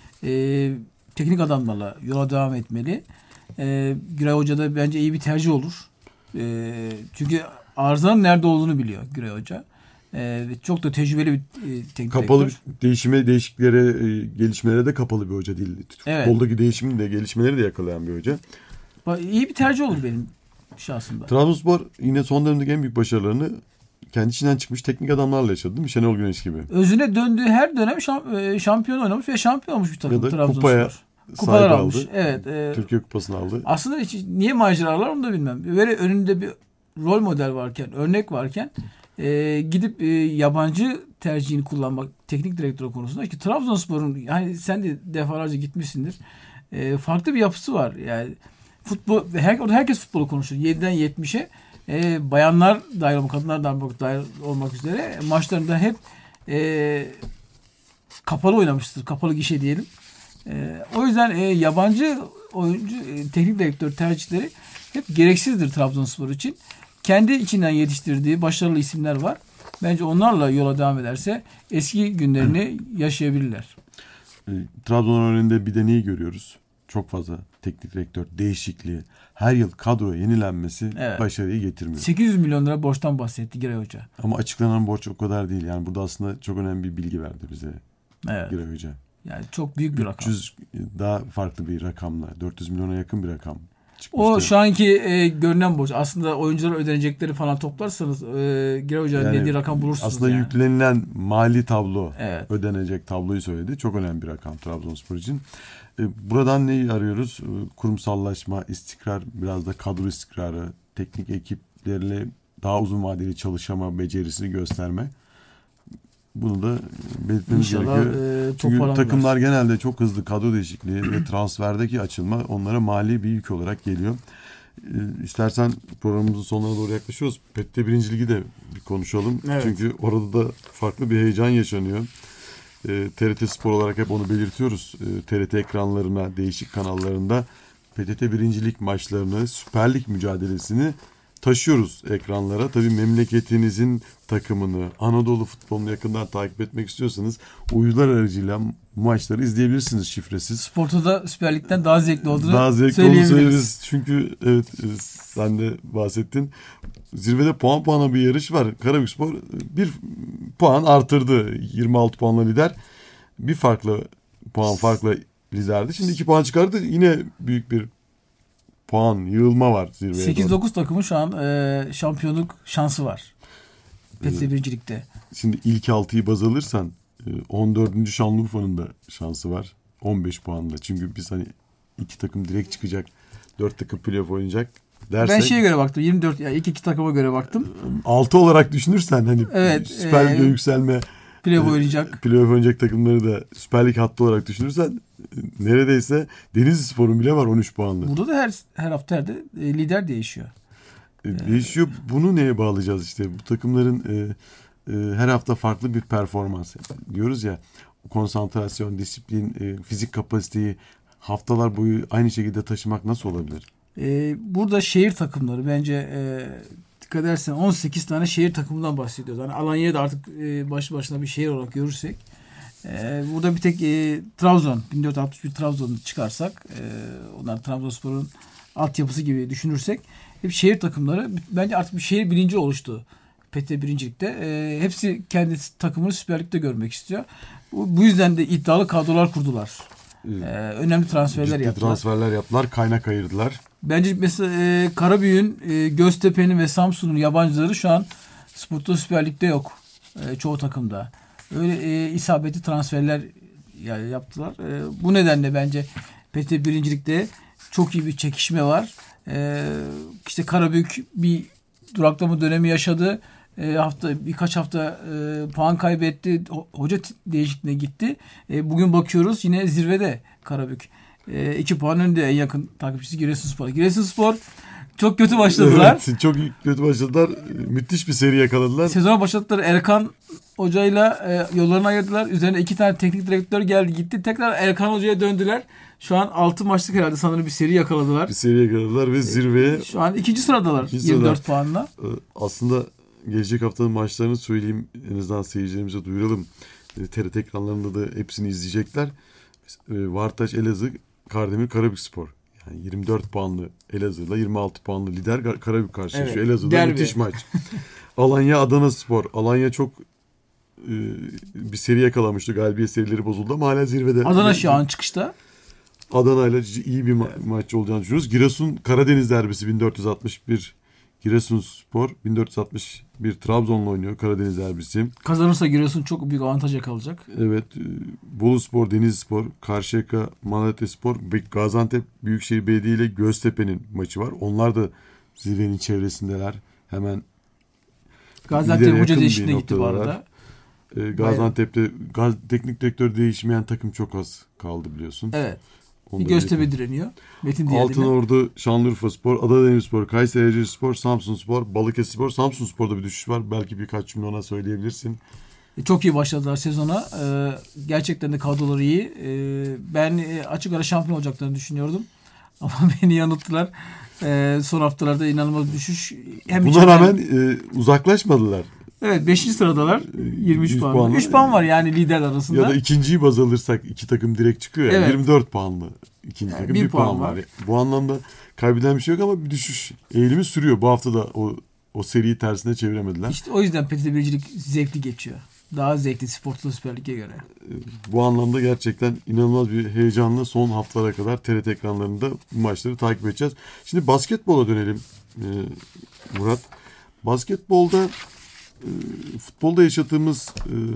teknik adamlarla yola devam etmeli. Giray Hoca da bence iyi bir tercih olur. Çünkü arızanın nerede olduğunu biliyor Giray Hoca. Çok da tecrübeli bir teknik
kapalı
direktör.
Değişiklere, gelişmelere de kapalı bir hoca değil.
Evet.
Futboldaki değişimin de gelişmeleri de yakalayan bir hoca.
İyi bir tercih olur benim şahsımda.
Trabzonspor yine son dönemdeki en büyük başarılarını kendi içinden çıkmış teknik adamlarla yaşadı değil mi? Şenol Güneş gibi.
Özüne döndüğü her dönem şampiyon oynamış ve şampiyon olmuş bir takım Trabzonspor.
Kupalar
almış.
Aldı.
Evet.
Türkiye Kupası'nı aldı.
Aslında niye maceralar onu da bilmem. Böyle önünde bir rol model varken, örnek varken gidip yabancı tercihini kullanmak teknik direktör konusunda ki Trabzonspor'un yani sen de defalarca gitmişsindir. Farklı bir yapısı var. Yani futbol herkes futbolu konuşur. 7'den 70'e bayanlar dahil olmak, kadınlar dahil olmak üzere maçlarında hep kapalı oynamıştır. Kapalı gişe diyelim. O yüzden yabancı oyuncu teknik direktör tercihleri hep gereksizdir Trabzonspor için. Kendi içinden yetiştirdiği başarılı isimler var. Bence onlarla yola devam ederse eski günlerini yaşayabilirler.
Trabzon önünde bir de neyi görüyoruz? Çok fazla teknik direktör değişikliği, her yıl kadro yenilenmesi başarıyı getirmiyor.
800 milyon lira borçtan bahsetti Giray Hoca.
Ama açıklanan borç o kadar değil. Yani burada aslında çok önemli bir bilgi verdi bize Giray Hoca.
Yani çok büyük bir rakam.
300 daha farklı bir rakamla, 400 milyona yakın bir rakam çıkmıştı.
O şu anki görünen borç. Aslında oyunculara ödenecekleri falan toplarsanız Giray Hoca'nın dediği rakam bulursunuz.
Aslında yüklenilen mali tablo, ödenecek tabloyu söyledi. Çok önemli bir rakam Trabzonspor için. Buradan neyi arıyoruz? Kurumsallaşma, istikrar, biraz da kadro istikrarı, teknik ekiplerle daha uzun vadeli çalışma becerisini gösterme. Bunu da belirtmemiz gerekiyor. Çünkü takımlar genelde çok hızlı kadro değişikliği ve transferdeki açılma onlara mali bir yük olarak geliyor. İstersen programımızın sonuna doğru yaklaşıyoruz. PTT 1. Ligi de bir konuşalım. Evet. Çünkü orada da farklı bir heyecan yaşanıyor. TRT Spor olarak hep onu belirtiyoruz. TRT ekranlarına, değişik kanallarında PTT 1. Lig maçlarını, Süper Lig mücadelesini taşıyoruz ekranlara. Tabii memleketinizin takımını, Anadolu futbolunu yakından takip etmek istiyorsanız uydular aracıyla maçları izleyebilirsiniz şifresiz.
Sporta da Süper Lig'den daha zevkli olduğunu
söyleriz. Çünkü evet, sen de bahsettin. Zirvede puana bir yarış var. Karabükspor bir puan artırdı. 26 puanla lider. Bir puan farkla liderdi. Şimdi 2 puan çıkardı. Yine büyük bir puan yığılma var zirveye
8-9
doğru.
takımın şu an şampiyonluk şansı var. PTT 1. Lig'de.
Şimdi ilk 6'yı baz alırsan 14. Şanlıurfa'nın da şansı var. 15 puanla. Çünkü biz hani 2 takım direkt çıkacak. 4 takım playoff oynayacak dersek.
Ben şeye göre baktım. 24 yani ilk 2 takıma göre baktım.
6 olarak düşünürsen hani Süper Lig'e yükselme
playoff
oynayacak takımları da Süper Lig hattı olarak düşünürsen neredeyse Denizlispor'un bile var 13 puanlı.
Burada da her hafta lider değişiyor.
Değişiyor. Bunu neye bağlayacağız işte? Bu takımların her hafta farklı bir performans diyoruz ya. Konsantrasyon, disiplin, fizik kapasiteyi haftalar boyu aynı şekilde taşımak nasıl olabilir?
Burada şehir takımları bence dikkat edersen 18 tane şehir takımından bahsediyoruz. Yani Alanya'yı da artık başlı başına bir şehir olarak görürsek burada bir tek Trabzon 1461 Trabzon'u çıkarsak onlar Trabzonspor'un altyapısı gibi düşünürsek hep şehir takımları bence artık bir şehir bilinci oluştu. PT birincilikte. Hepsi kendi takımını Süper Lig'de görmek istiyor. Bu yüzden de iddialı kadrolar kurdular. Önemli transferler yaptılar.
Transferler yaptılar. Kaynak ayırdılar.
Bence mesela Karabüyük'ün, Göztepe'nin ve Samsun'un yabancıları şu an Spor'da Süper Lig'de yok. Çoğu takımda. Öyle isabetli transferler yaptılar. Bu nedenle bence PT birincilikte çok iyi bir çekişme var. İşte Karabük bir duraklama dönemi yaşadı. Birkaç hafta puan kaybetti. Hoca değişikliğine gitti. Bugün bakıyoruz yine zirvede Karabük. 2 puan önünde en yakın takipçisi Giresunspor. Giresunspor çok kötü başladılar.
Evet, çok kötü başladılar. Müthiş bir seri yakaladılar.
Sezona başladılar. Erkan Hoca'yla yollarını ayırdılar. Üzerine 2 tane teknik direktör geldi gitti. Tekrar Erkan Hoca'ya döndüler. Şu an 6 maçlık herhalde sanırım bir seri yakaladılar.
Bir seri yakaladılar ve zirveye...
Şu an 2. sıradalar. 24 puanla.
Aslında gelecek haftanın maçlarını söyleyeyim. En azından seyircilerimize duyuralım. TRT ekranlarında da hepsini izleyecekler. Vartaş Elazığ, Kardemir Karabükspor. Yani 24 puanlı Elazığ'la 26 puanlı lider Karabük karşılaşıyor. Evet, Elazığ'da müthiş maç. Alanya Adanaspor. Alanya çok bir seri yakalamıştı. Galibiyet serileri bozuldu ama hala zirvede.
Adana şu an çıkışta.
Adana'yla iyi bir maç olacağını düşünüyoruz. Giresun Karadeniz derbisi 1461 Giresunspor 1461 Trabzon'la oynuyor Karadeniz derbisi.
Kazanırsa Giresun çok büyük avantaja kalacak.
Evet. Boluspor, Denizlispor, Karşıyaka, Malatyaspor, Gaziantep Büyükşehir Belediye ile Göztepe'nin maçı var. Onlar da zirvenin çevresindeler. Hemen
Gaziantep hoca değişikliğine gitti bu arada.
Gaziantep'te teknik direktör değişmeyen takım çok az kaldı biliyorsun.
Evet. Göztepe direniyor.
Altınordu, Şanlıurfaspor, Adana Demirspor, Kayseri Eczacıspor, Samsunspor, Balıkesirspor. Samsunspor'da bir düşüş var. Belki birkaç cümle ona söyleyebilirsin.
Çok iyi başladılar sezona. Gerçekten de kadroları iyi. Ben açık ara şampiyon olacaklarını düşünüyordum. Ama beni yanılttılar. Son haftalarda inanılmaz bir düşüş.
Buna rağmen uzaklaşmadılar.
Evet 5. sıradalar. 23 puan. 3 puan var yani lider arasında.
Ya da ikinciyi baz alırsak 2 takım direkt çıkıyor ya. Evet. 24 puanlı. İkinci takım 1 puan var. Bu anlamda kaybeden bir şey yok ama bir düşüş eğilimi sürüyor. Bu hafta da o seriyi tersine çeviremediler.
İşte o yüzden PT birincilik zevkli geçiyor. Daha zevkli Sportlu Süper Lig'e göre.
Bu anlamda gerçekten inanılmaz bir heyecanla son haftalara kadar TRT ekranlarında bu maçları takip edeceğiz. Şimdi basketbola dönelim Murat. Basketbolda futbolda yaşadığımız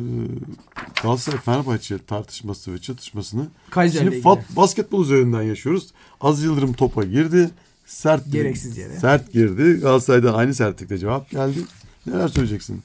Galatasaray-Fenerbahçe tartışması ve çatışmasını şimdi basketbol üzerinden yaşıyoruz. Aziz Yıldırım topa girdi.
Gereksiz yere.
Sert girdi. Galatasaray'dan aynı sertlikte cevap geldi. Neler söyleyeceksin?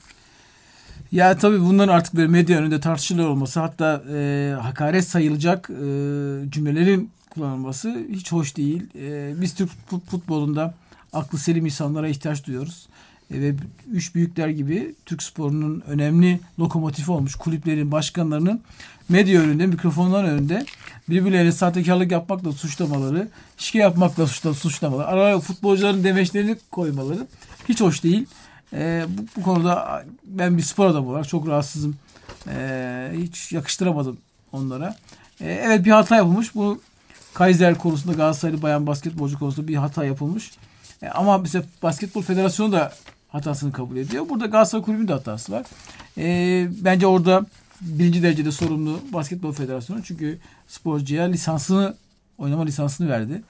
Ya tabii bunların artık böyle medya önünde tartışılıyor olması, hatta hakaret sayılacak cümlelerin kullanılması hiç hoş değil. Biz Türk futbolunda aklı selim insanlara ihtiyaç duyuyoruz. Ve üç büyükler gibi Türk sporunun önemli lokomotifi olmuş kulüplerin başkanlarının medya önünde, mikrofonlar önünde birbirlerine sahtekarlık yapmakla suçlamaları, şike yapmakla suçlamaları, araya futbolcuların demeçlerini koymaları hiç hoş değil. Bu konuda ben bir spor adamı olarak çok rahatsızım. Hiç yakıştıramadım onlara. Evet, bir hata yapılmış. Bu Kaiser konusunda, Galatasaraylı bayan basketbolcu konusunda bir hata yapılmış. Ama mesela Basketbol Federasyonu da hatasını kabul ediyor. Burada Galatasaray Kulübü'nün de hatası var. Bence orada birinci derecede sorumlu Basketbol Federasyonu. Çünkü sporcuya oynama lisansını verdi.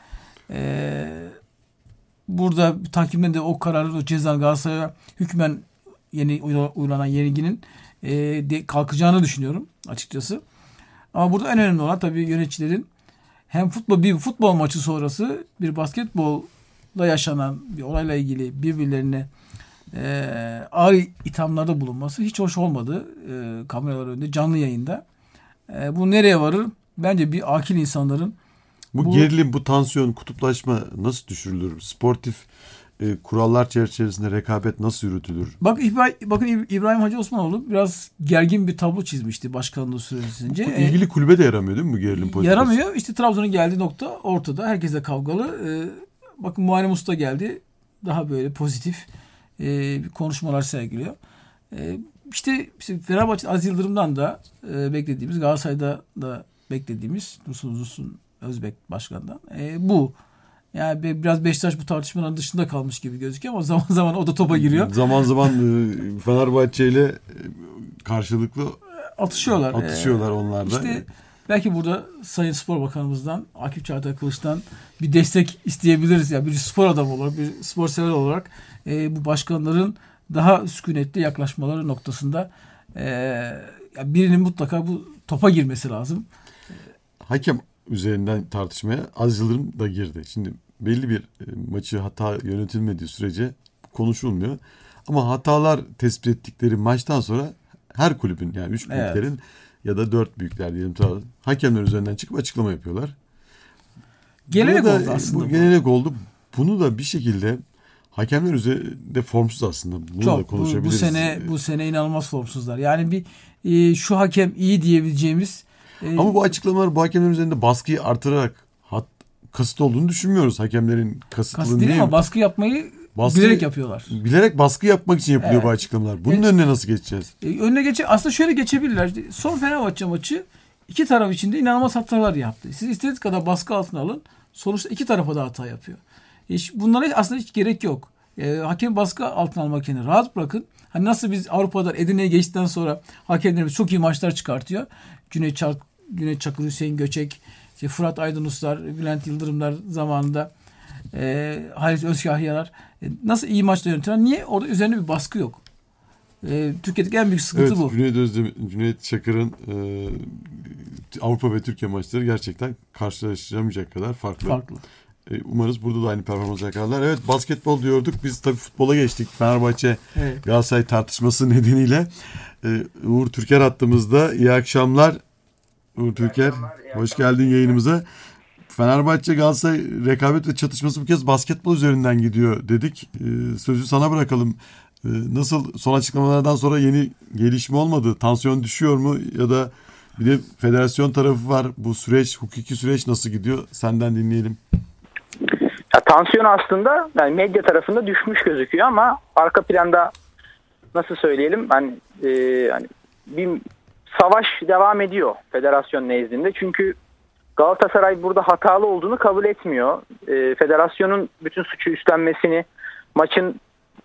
Burada takimden de o kararın, o cezanın Galatasaray'a hükmen uygulanan yenilginin kalkacağını düşünüyorum açıkçası. Ama burada en önemli olan tabii yöneticilerin hem bir futbol maçı sonrası bir basketbolla yaşanan bir olayla ilgili birbirlerine ağır ithamlarda bulunması hiç hoş olmadı. Kameralar önünde, canlı yayında. Bu nereye varır? Bence bir akil insanların
bu gerilim, bu tansiyon, kutuplaşma nasıl düşürülür? Sportif kurallar çerçevesinde rekabet nasıl yürütülür?
Bakın İbrahim Hacı Osmanoğlu biraz gergin bir tablo çizmişti başkanlığı süresince.
İlgili kulübe de yaramıyor değil mi bu gerilim politikası?
Yaramıyor. İşte Trabzon'un geldiği nokta ortada. Herkesle kavgalı. Bakın Muharrem Usta geldi. Daha böyle pozitif konuşmalar sergiliyor. İşte Fenerbahçe Aziz Yıldırım'dan da beklediğimiz, Galatasaray'da da beklediğimiz Dursun Özbek Başkan'dan bu. Yani biraz Beşiktaş bu tartışmanın dışında kalmış gibi gözüküyor ama zaman zaman o da topa giriyor.
Zaman zaman Fenerbahçe ile karşılıklı
atışıyorlar
onlar da.
İşte belki burada Sayın Spor Bakanımızdan, Akif Çağatay Kılıç'tan bir destek isteyebiliriz. Yani bir spor adamı olarak, bir spor sever olarak bu başkanların daha sükunetli yaklaşmaları noktasında birinin mutlaka bu topa girmesi lazım.
Hakem üzerinden tartışmaya Aziz Yıldırım da girdi. Şimdi belli bir maçı hata yönetilmediği sürece konuşulmuyor. Ama hatalar tespit ettikleri maçtan sonra her kulübün, yani 3 büyüklerin ya da 4 büyükler diyelim, hakemler üzerinden çıkıp açıklama yapıyorlar.
Gelenek oldu aslında.
Bu gelenek oldu. Bunu da bir şekilde hakemler üzerinde formsuz aslında. Bunu
çok,
da konuşabiliriz.
Bu sene inanılmaz formsuzlar. Yani şu hakem iyi diyebileceğimiz.
Ama bu açıklamalar bu hakemlerin üzerinde baskıyı artırarak kasıt olduğunu düşünmüyoruz. Hakemlerin kasıtlı
değil ama baskı yapmayı bilerek yapıyorlar.
Bilerek baskı yapmak için yapılıyor bu açıklamalar. Bunun önüne nasıl geçeceğiz?
Aslında şöyle geçebilirler. Son Fenerbahçe maçı iki taraf içinde inanılmaz hatalar yaptı. Siz istediğiniz kadar baskı altına alın. Sonuçta iki tarafa da hata yapıyor. Bunlara aslında hiç gerek yok. Hakem baskı altına almak yerine rahat bırakın. Hani nasıl biz Avrupa'da Edirne'ye geçtikten sonra hakemlerimiz çok iyi maçlar çıkartıyor. Cüneyt Çakır, Hüseyin Göçek, Fırat Aydınuslar, Bülent Yıldırımlar zamanında Halis Özkahyalar nasıl iyi maçlar yönetiyorlar? Niye? Orada üzerine bir baskı yok. Türkiye'deki en büyük sıkıntı bu.
Cüneyt Çakır'ın Avrupa ve Türkiye maçları gerçekten karşılaşamayacak kadar farklı. Umarız burada da aynı performans yakalarlar. Evet, basketbol diyorduk. Biz tabii futbola geçtik. Fenerbahçe Galatasaray tartışması nedeniyle. Uğur Türker hattımızda. İyi akşamlar. Uğur Türker, hoş geldin yayınımıza. Fenerbahçe Galatasaray rekabet ve çatışması bu kez basketbol üzerinden gidiyor dedik. Sözü sana bırakalım. Nasıl, son açıklamalardan sonra yeni gelişme olmadı? Tansiyon düşüyor mu? Ya da bir de federasyon tarafı var. Bu süreç, hukuki süreç nasıl gidiyor? Senden dinleyelim.
Ya, tansiyon aslında yani medya tarafında düşmüş gözüküyor ama arka planda nasıl söyleyelim, hani bir savaş devam ediyor federasyon nezdinde. Çünkü Galatasaray burada hatalı olduğunu kabul etmiyor. Federasyonun bütün suçu üstlenmesini, maçın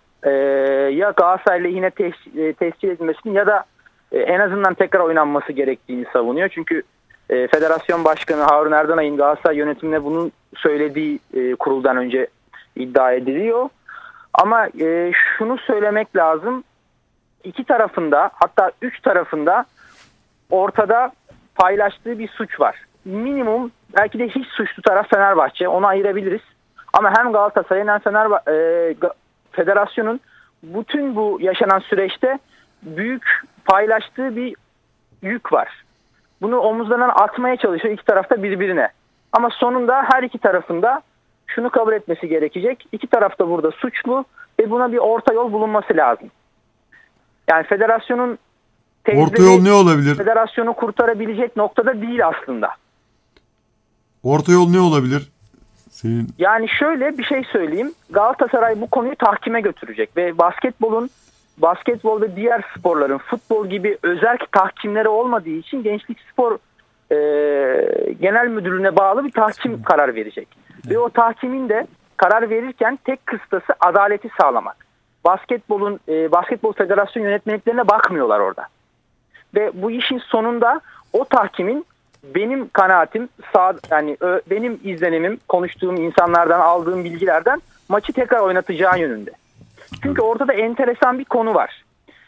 ya Galatasaray lehine tescil edilmesini ya da en azından tekrar oynanması gerektiğini savunuyor. Çünkü Federasyon Başkanı Harun Erdenay'ın Galatasaray yönetimine bunun söylediği kuruldan önce iddia ediliyor. Ama şunu söylemek lazım. İki tarafında, hatta üç tarafında ortada paylaştığı bir suç var. Minimum belki de hiç suçlu taraf Fenerbahçe. Onu ayırabiliriz. Ama hem Galatasaray'ın hem Federasyon'un bütün bu yaşanan süreçte büyük paylaştığı bir yük var. Bunu omuzlarından atmaya çalışıyor iki tarafta birbirine. Ama sonunda her iki tarafında şunu kabul etmesi gerekecek. İki taraf da burada suçlu ve buna bir orta yol bulunması lazım. Yani federasyonun
orta yol ne olabilir?
Federasyonu kurtarabilecek noktada değil aslında.
Orta yol ne olabilir?
Yani şöyle bir şey söyleyeyim. Galatasaray bu konuyu tahkime götürecek ve basketbol ve diğer sporların futbol gibi özerk tahkimleri olmadığı için Gençlik Spor Genel Müdürlüğü'ne bağlı bir tahkim karar verecek. Ve o tahkimin de karar verirken tek kıstası adaleti sağlamak. Basketbol Federasyon yönetmeliklerine bakmıyorlar orada. Ve bu işin sonunda o tahkimin benim kanaatim, benim izlenimim, konuştuğum insanlardan aldığım bilgilerden maçı tekrar oynatacağı yönünde. Çünkü ortada enteresan bir konu var.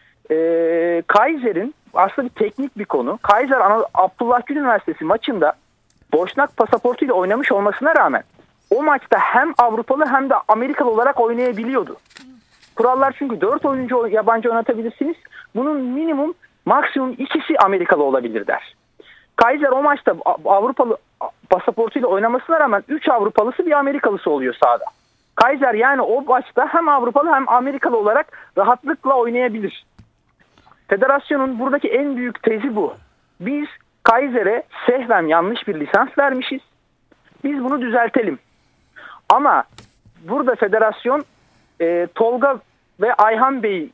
Kaiser'in aslında bir teknik bir konu. Kaiser Abdullah Gül Üniversitesi maçında Boşnak pasaportuyla oynamış olmasına rağmen o maçta hem Avrupalı hem de Amerikalı olarak oynayabiliyordu. Kurallar çünkü 4 oyuncu yabancı oynatabilirsiniz. Bunun maksimum ikisi Amerikalı olabilir der. Kaiser o maçta Avrupalı pasaportuyla oynamasına rağmen 3 Avrupalısı bir Amerikalısı oluyor sahada. Kaiser yani o maçta hem Avrupalı hem Amerikalı olarak rahatlıkla oynayabilir. Federasyonun buradaki en büyük tezi bu. Biz Kaiser'e sehven yanlış bir lisans vermişiz. Biz bunu düzeltelim. Ama burada federasyon Tolga ve Ayhan Bey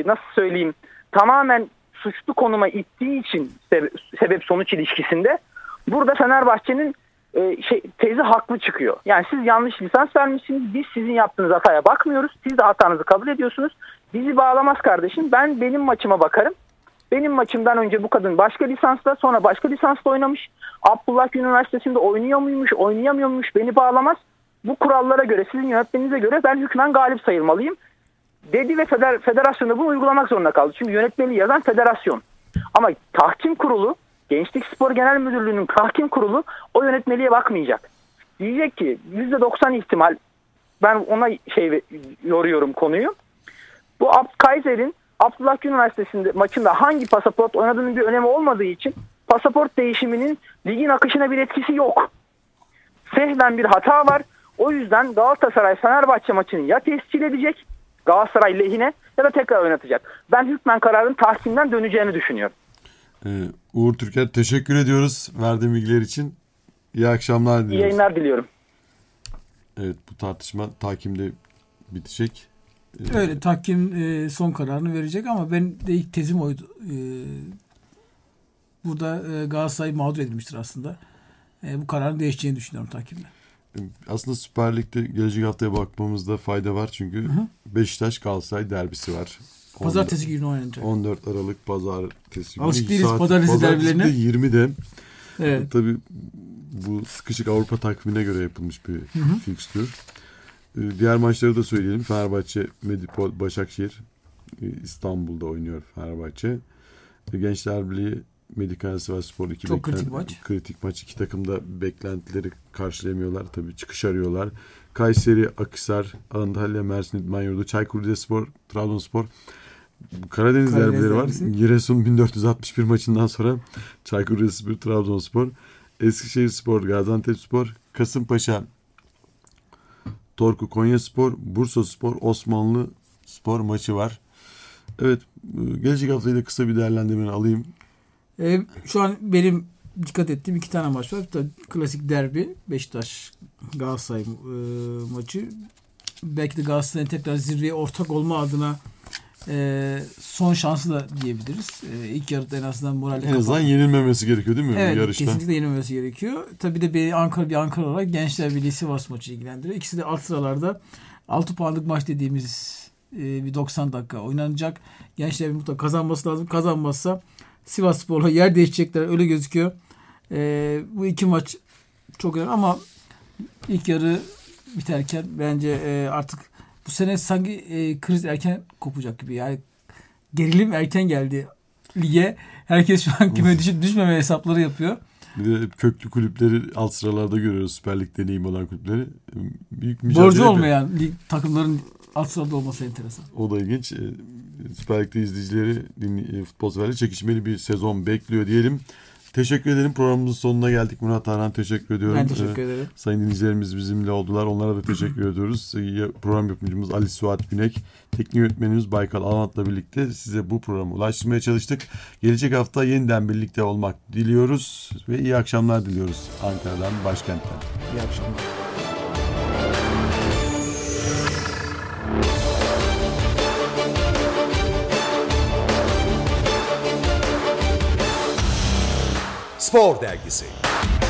tamamen suçlu konuma ittiği için sebep sonuç ilişkisinde burada Fenerbahçe'nin tezi haklı çıkıyor. Yani siz yanlış lisans vermişsiniz. Biz sizin yaptığınız hataya bakmıyoruz. Siz de hatanızı kabul ediyorsunuz. Bizi bağlamaz kardeşim. Ben benim maçıma bakarım. Benim maçımdan önce bu kadın başka lisansla, sonra başka lisansla oynamış. Abdullah Gül Üniversitesi'nde oynuyor muymuş, oynayamıyor muymuş beni bağlamaz. Bu kurallara göre, sizin yönetmeninize göre ben hükmen galip sayılmalıyım dedi ve federasyon da bunu uygulamak zorunda kaldı. Çünkü yönetmeliği yazan federasyon. Ama tahkim kurulu, Gençlik Spor Genel Müdürlüğü'nün tahkim kurulu o yönetmeliğe bakmayacak. Diyecek ki %90 ihtimal, ben ona yoruyorum konuyu. Bu Kaiser'in Abdullah Gül Üniversitesi'nde maçında hangi pasaport oynadığının bir önemi olmadığı için pasaport değişiminin ligin akışına bir etkisi yok. Sehven bir hata var. O yüzden Galatasaray-Fenerbahçe maçını ya tescil edecek Galatasaray lehine ya da tekrar oynatacak. Ben hükmen kararın tahkimden döneceğini düşünüyorum.
Uğur Türker, teşekkür ediyoruz verdiğin bilgiler için. İyi akşamlar diliyoruz.
İyi yayınlar diliyorum.
Evet, bu tartışma tahkimde bitecek.
Öyle, tahkim son kararını verecek ama ben de ilk tezim oydu. Burada Galatasaray mağdur edilmiştir aslında. Bu kararın değişeceğini düşünüyorum tahkimle.
Aslında Süper Lig'de gelecek haftaya bakmamızda fayda var. Çünkü Beşiktaş Galatasaray derbisi var.
Pazartesi günü oynanacak.
14 Aralık pazartesi günü.
Alışık değiliz pazartesi derbilerine.
20'de.
Evet.
Tabii bu sıkışık Avrupa takvimine göre yapılmış bir fikstür. Diğer maçları da söyleyelim. Fenerbahçe, Medipol, Başakşehir İstanbul'da oynuyor Fenerbahçe. Gençler Birliği, Medikal Sivasspor
çok kritik maç.
Kritik maç. İki takım da beklentileri karşılayamıyorlar. Tabii çıkış arıyorlar. Kayseri, Akhisar, Antalya, Mersin, İdman Yurdu, Çaykur Rizespor, Trabzonspor. Karadeniz derbileri var. Giresun 1461 maçından sonra Çaykur Rizespor, Trabzonspor, Eskişehirspor, Gaziantepspor, Kasımpaşa, Torku Konyaspor, Bursaspor, Osmanlı Spor maçı var. Evet, gelecek haftayı da kısa bir değerlendirmeni alayım.
Şu an benim dikkat ettiğim 2 tane maç var. Tabii klasik derbi, Beşiktaş Galatasaray maçı. Belki de Galatasaray'ın tekrar zirveye ortak olma adına son şansı da diyebiliriz. İlk yarıda en azından moralde
en azından yenilmemesi gerekiyor değil mi?
Evet,
bu yarışta? Kesinlikle
yenilmemesi gerekiyor. Tabii de bir Ankara olarak Gençler Birliği Sivas maçı ilgilendiriyor. İkisi de alt sıralarda 6 puanlık maç dediğimiz bir 90 dakika oynanacak. Gençler mutlaka kazanması lazım. Kazanmazsa Sivasspor'la yer değişecekler. Öyle gözüküyor. Bu iki maç çok önemli ama ilk yarı biterken bence artık bu sene sanki kriz erken kopacak gibi. Yani gerilim erken geldi lige. Herkes şu an küme düşüp düşmeme hesapları yapıyor.
Bir de köklü kulüpleri alt sıralarda görüyoruz. Süper Lig deneyim olan kulüpleri. Büyük mücadele.
Borcu olmayan lig takımların alt sırada olması enteresan.
O da ilginç. Süper Lig'de izleyicileri, futbol severleri çekişmeli bir sezon bekliyor diyelim. Teşekkür ederim. Programımızın sonuna geldik. Murat Arhan, teşekkür ediyorum.
Ben teşekkür ederim.
Sayın dinleyicilerimiz bizimle oldular. Onlara da teşekkür ediyoruz. Program yapımcımız Ali Suat Günek, teknik yönetmenimiz Baykal Almat'la birlikte size bu programı ulaştırmaya çalıştık. Gelecek hafta yeniden birlikte olmak diliyoruz ve iyi akşamlar diliyoruz Ankara'dan, başkentten.
İyi akşamlar.
Spor Dergisi.